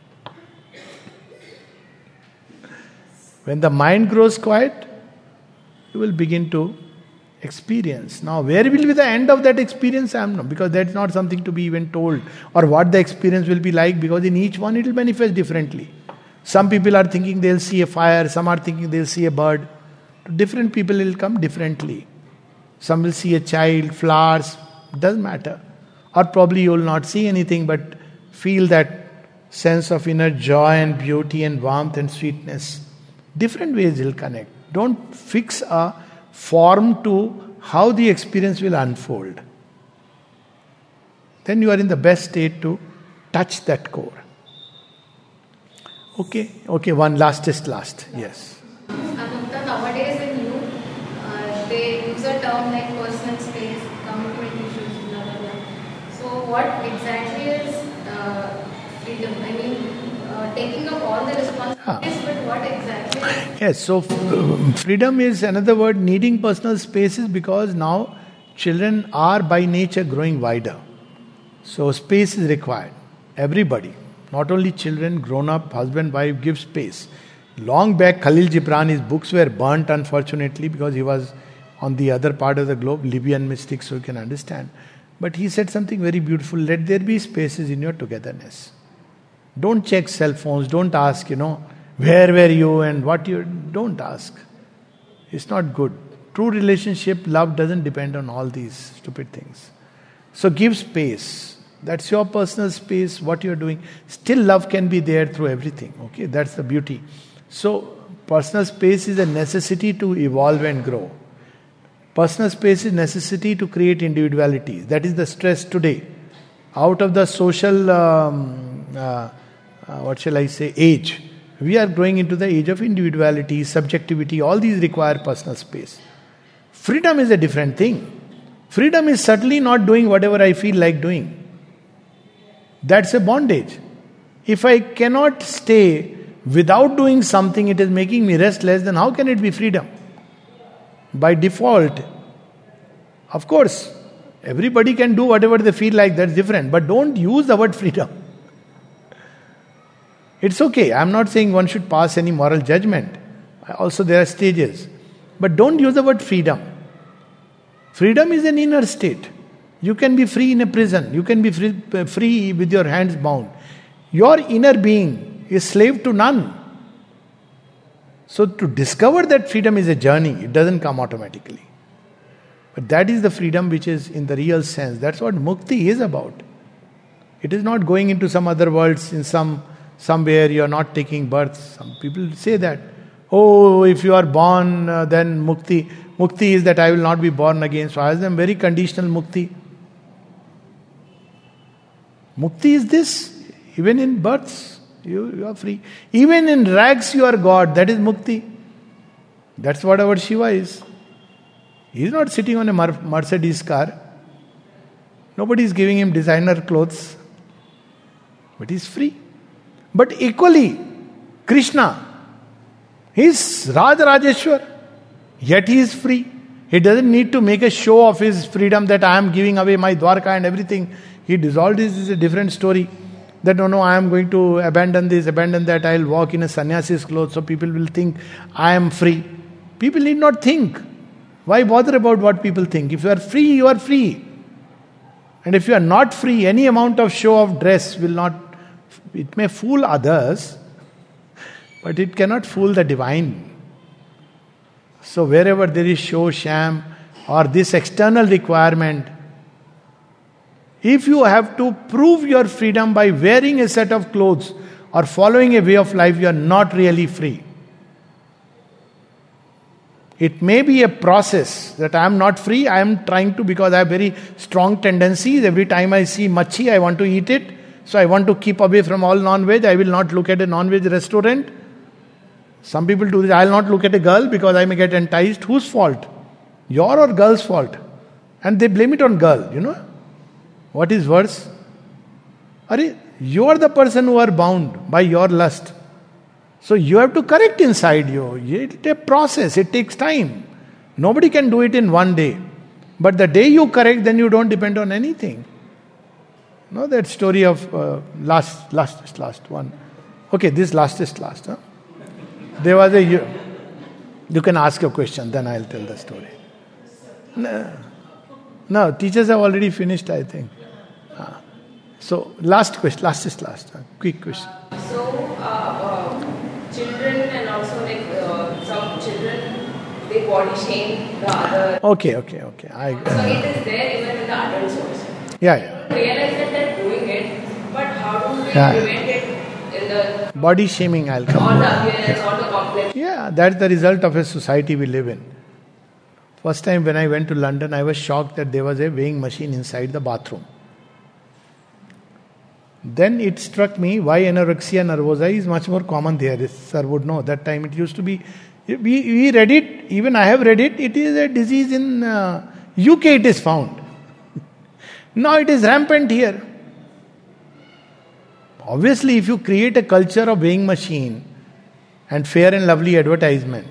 When the mind grows quiet, you will begin to experience. Now, where will be the end of that experience? I am not, because that's not something to be even told. Or what the experience will be like, because in each one it will manifest differently. Some people are thinking they'll see a fire, some are thinking they'll see a bird. To different people it will come differently. Some will see a child, flowers, doesn't matter. Or probably you will not see anything but feel that sense of inner joy and beauty and warmth and sweetness. Different ways will connect. Don't fix a form to how the experience will unfold. Then you are in the best state to touch that core. Okay, okay, one lastest last, yes. Ananta, nowadays in youth, uh, they use a term like personal space, commitment issues, blah blah blah. So, what exactly is uh, freedom? I mean, uh, taking up all the responsibilities, ah. but what exactly is? Yes, so f- freedom is another word, needing personal spaces, because now children are by nature growing wider. So, space is required. Everybody. Not only children, grown up, husband, wife, give space. Long back, Khalil Gibran, his books were burnt unfortunately because he was on the other part of the globe, Libyan mystic, so you can understand. But he said something very beautiful, let there be spaces in your togetherness. Don't check cell phones, don't ask, you know, where were you and what you, don't ask. It's not good. True relationship, love doesn't depend on all these stupid things. So give space. That's your personal space, what you're doing. Still love can be there through everything. Okay, that's the beauty. So, personal space is a necessity to evolve and grow. Personal space is necessity to create individuality. That is the stress today. Out of the social, um, uh, uh, what shall I say, age, we are growing into the age of individuality, subjectivity. All these require personal space. Freedom is a different thing. Freedom is certainly not doing whatever I feel like doing. That's a bondage. If I cannot stay without doing something, it is making me restless, then how can it be freedom? By default, of course, everybody can do whatever they feel like, that's different. But don't use the word freedom. It's okay. I'm not saying one should pass any moral judgment. Also, there are stages. But don't use the word freedom. Freedom is an inner state. You can be free in a prison. You can be free, free with your hands bound. Your inner being is slave to none. So to discover that freedom is a journey. It doesn't come automatically. But that is the freedom which is in the real sense. That's what mukti is about. It is not going into some other worlds in some somewhere you are not taking birth. Some people say that. Oh, if you are born, uh, then mukti. Mukti is that I will not be born again. So I ask them, very conditional mukti. Mukti is this, even in births, you, you are free. Even in rags you are God, that is mukti. That's what our Shiva is. He is not sitting on a Mercedes car. Nobody is giving him designer clothes. But he is free. But equally, Krishna, he is Raj Rajeshwar, yet he is free. He doesn't need to make a show of his freedom that I am giving away my Dwarka and everything. He dissolved this is a different story. That no, no, I am going to abandon this, abandon that, I will walk in a sannyasi's clothes, so people will think I am free. People need not think. Why bother about what people think? If you are free, you are free. And if you are not free, any amount of show of dress will not, it may fool others, but it cannot fool the divine. So wherever there is show, sham, or this external requirement, if you have to prove your freedom by wearing a set of clothes or following a way of life, you are not really free. It may be a process that I am not free, I am trying to, because I have very strong tendencies. Every time I see machi, I want to eat it. So I want to keep away from all non-veg. I will not look at a non-veg restaurant. Some people do this. I will not look at a girl because I may get enticed. Whose fault? Your or girl's fault? And they blame it on girl, you know. What is worse? Are you are the person who are bound by your lust. So you have to correct inside you. It's a process, it takes time. Nobody can do it in one day. But the day you correct, then you don't depend on anything. No, that story of uh, last, last, last one. Okay, this last is last. Huh? There was a... You, you can ask a question, then I'll tell the story. No, no teachers have already finished, I think. Uh, so, last question, last is last. Huh? Quick question. Uh, so, uh, uh, children and also like uh, some children, they body shame the other. Okay, okay, okay. I, uh, so, it is there even in the adults also. Yeah, yeah. Realize that they're doing it, but how do we Yeah. prevent it in the Body shaming, I'll come. or the appearance or the complex? Yeah, that's the result of a society we live in. First time when I went to London, I was shocked that there was a weighing machine inside the bathroom. Then it struck me why anorexia nervosa is much more common there. Sir would know. That time it used to be... We, we read it, even I have read it, it is a disease in uh, U K it is found. Now it is rampant here. Obviously, if you create a culture of weighing machine and fair and lovely advertisement,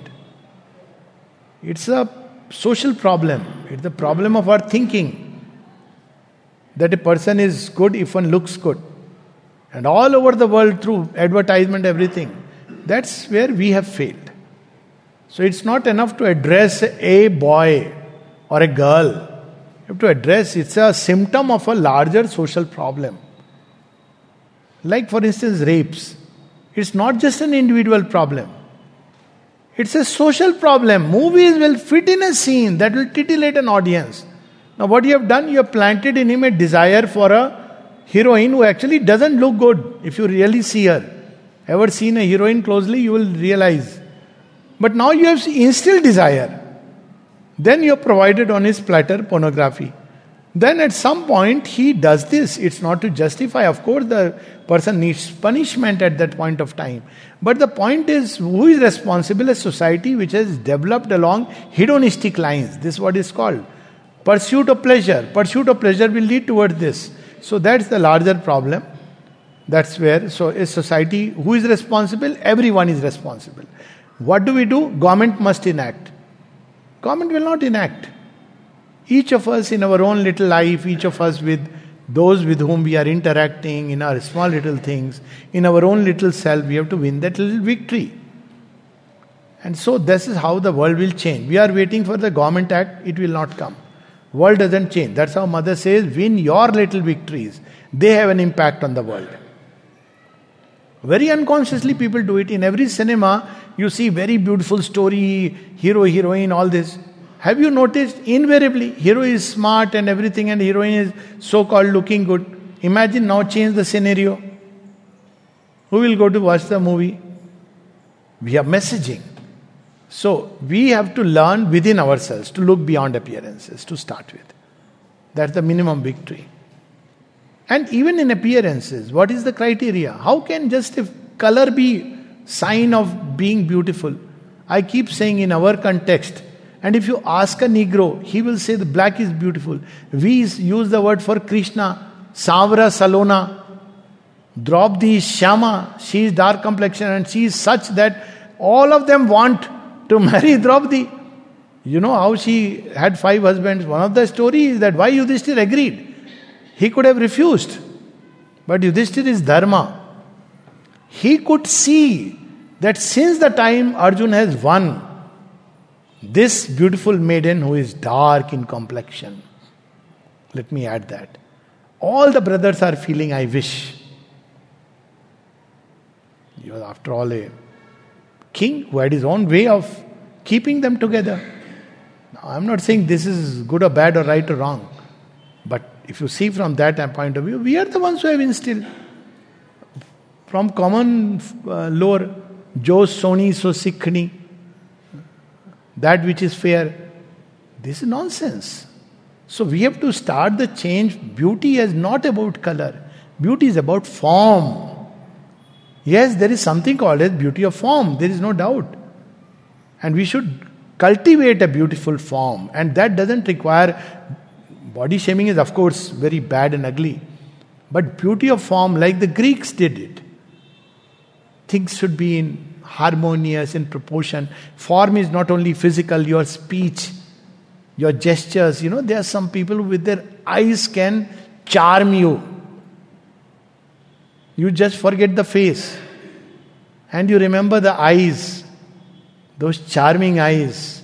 it's a social problem. It's the problem of our thinking. That a person is good if one looks good. And all over the world through advertisement, everything. That's where we have failed. So it's not enough to address a boy or a girl. You have to address, it's a symptom of a larger social problem. Like for instance, rapes. It's not just an individual problem. It's a social problem. Movies will fit in a scene that will titillate an audience. Now what you have done, you have planted in him a desire for a heroine who actually doesn't look good if you really see her. Ever seen a heroine closely, you will realize. But now you have instilled desire. Then you have provided on his platter pornography. Then at some point he does this. It's not to justify. Of course the person needs punishment at that point of time. But the point is, who is responsible? A society which has developed along hedonistic lines. This is what is called. Pursuit of pleasure. Pursuit of pleasure will lead towards this. So that's the larger problem. That's where, so a society, who is responsible? Everyone is responsible. What do we do? Government must enact. Government will not enact. Each of us in our own little life, each of us with those with whom we are interacting, in our small little things, in our own little self, we have to win that little victory. And so this is how the world will change. We are waiting for the government act, it will not come. World doesn't change. That's how Mother says, win your little victories. They have an impact on the world. Very unconsciously people do it. In every cinema, you see very beautiful story, hero, heroine, all this. Have you noticed? Invariably, hero is smart and everything and heroine is so-called looking good. Imagine now change the scenario. Who will go to watch the movie? We are messaging. So, we have to learn within ourselves to look beyond appearances to start with. That's the minimum victory. And even in appearances, what is the criteria? How can just a color be sign of being beautiful? I keep saying in our context, and if you ask a Negro, he will say the black is beautiful. We use the word for Krishna, Savra Salona. Draupadi is Shama, she is dark complexion and she is such that all of them want to marry Draupadi. You know how she had five husbands. One of the stories is that why Yudhishthir agreed. He could have refused. But Yudhishthir is dharma. He could see that since the time Arjuna has won, this beautiful maiden who is dark in complexion, let me add that, all the brothers are feeling, I wish. He was after all a king who had his own way of keeping them together. Now, I'm not saying this is good or bad or right or wrong. But if you see from that point of view, we are the ones who have instilled. From common uh, lore, Jo Soni So Sikhni, that which is fair. This is nonsense. So we have to start the change. Beauty is not about color. Beauty is about form. Yes, there is something called as beauty of form. There is no doubt. And we should cultivate a beautiful form. And that doesn't require... Body shaming is of course very bad and ugly. But beauty of form, like the Greeks did it. Things should be in harmonious, in proportion. Form is not only physical, your speech, your gestures. You know, there are some people who with their eyes can charm you. You just forget the face. And you remember the eyes. Those charming eyes.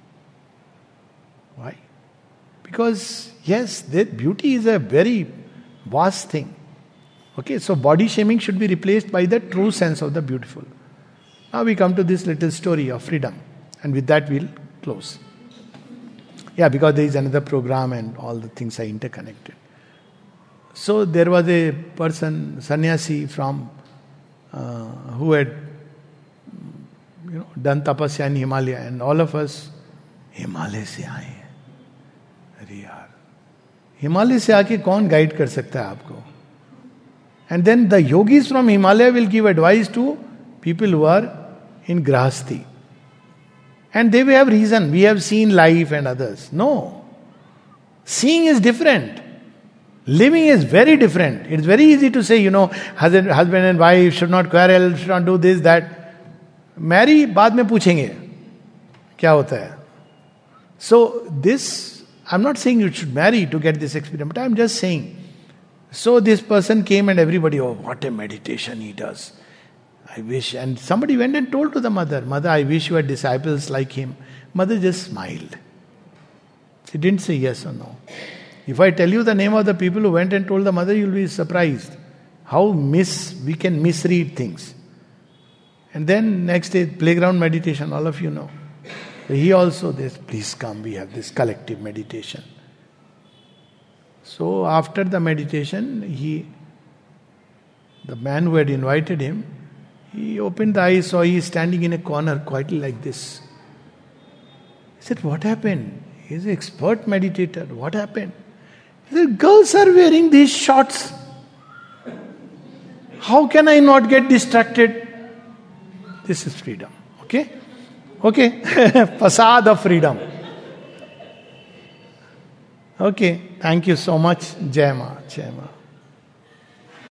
Why? Because, yes, that beauty is a very vast thing. Okay, so body shaming should be replaced by the true sense of the beautiful. Now we come to this little story of freedom. And with that we'll close. Yeah, because there is another program and all the things are interconnected. So there was a person, sannyasi from, uh, who had you know, done tapasya in Himalaya, and all of us, Himalaya se aaye hain. Arey yaar, Himalaya se aake kaun guide kar sakta hai aapko? And then the yogis from Himalaya will give advice to people who are in Grahasti. And they will have reason. We have seen life and others. No. Seeing is different. Living is very different. It's very easy to say, you know, husband, husband and wife should not quarrel, should not do this, that. Marry, बाद में पूछेंगे क्या होता है. So this, I'm not saying you should marry to get this experience, but I'm just saying. So this person came and everybody, oh, what a meditation he does. I wish. And somebody went and told to the mother, Mother, I wish you had disciples like him. Mother just smiled. She didn't say yes or no. If I tell you the name of the people who went and told the mother, you'll be surprised how miss we can misread things. And then next day, playground meditation, all of you know. He also, this, please come, we have this collective meditation. So after the meditation, he, the man who had invited him, he opened the eyes, saw he is standing in a corner quietly like this. He said, what happened? He is an expert meditator. What happened? He said, girls are wearing these shorts. How can I not get distracted? This is freedom. Okay? Okay. Facade of freedom. Okay. Thank you so much. Jai Ma. Jai Ma.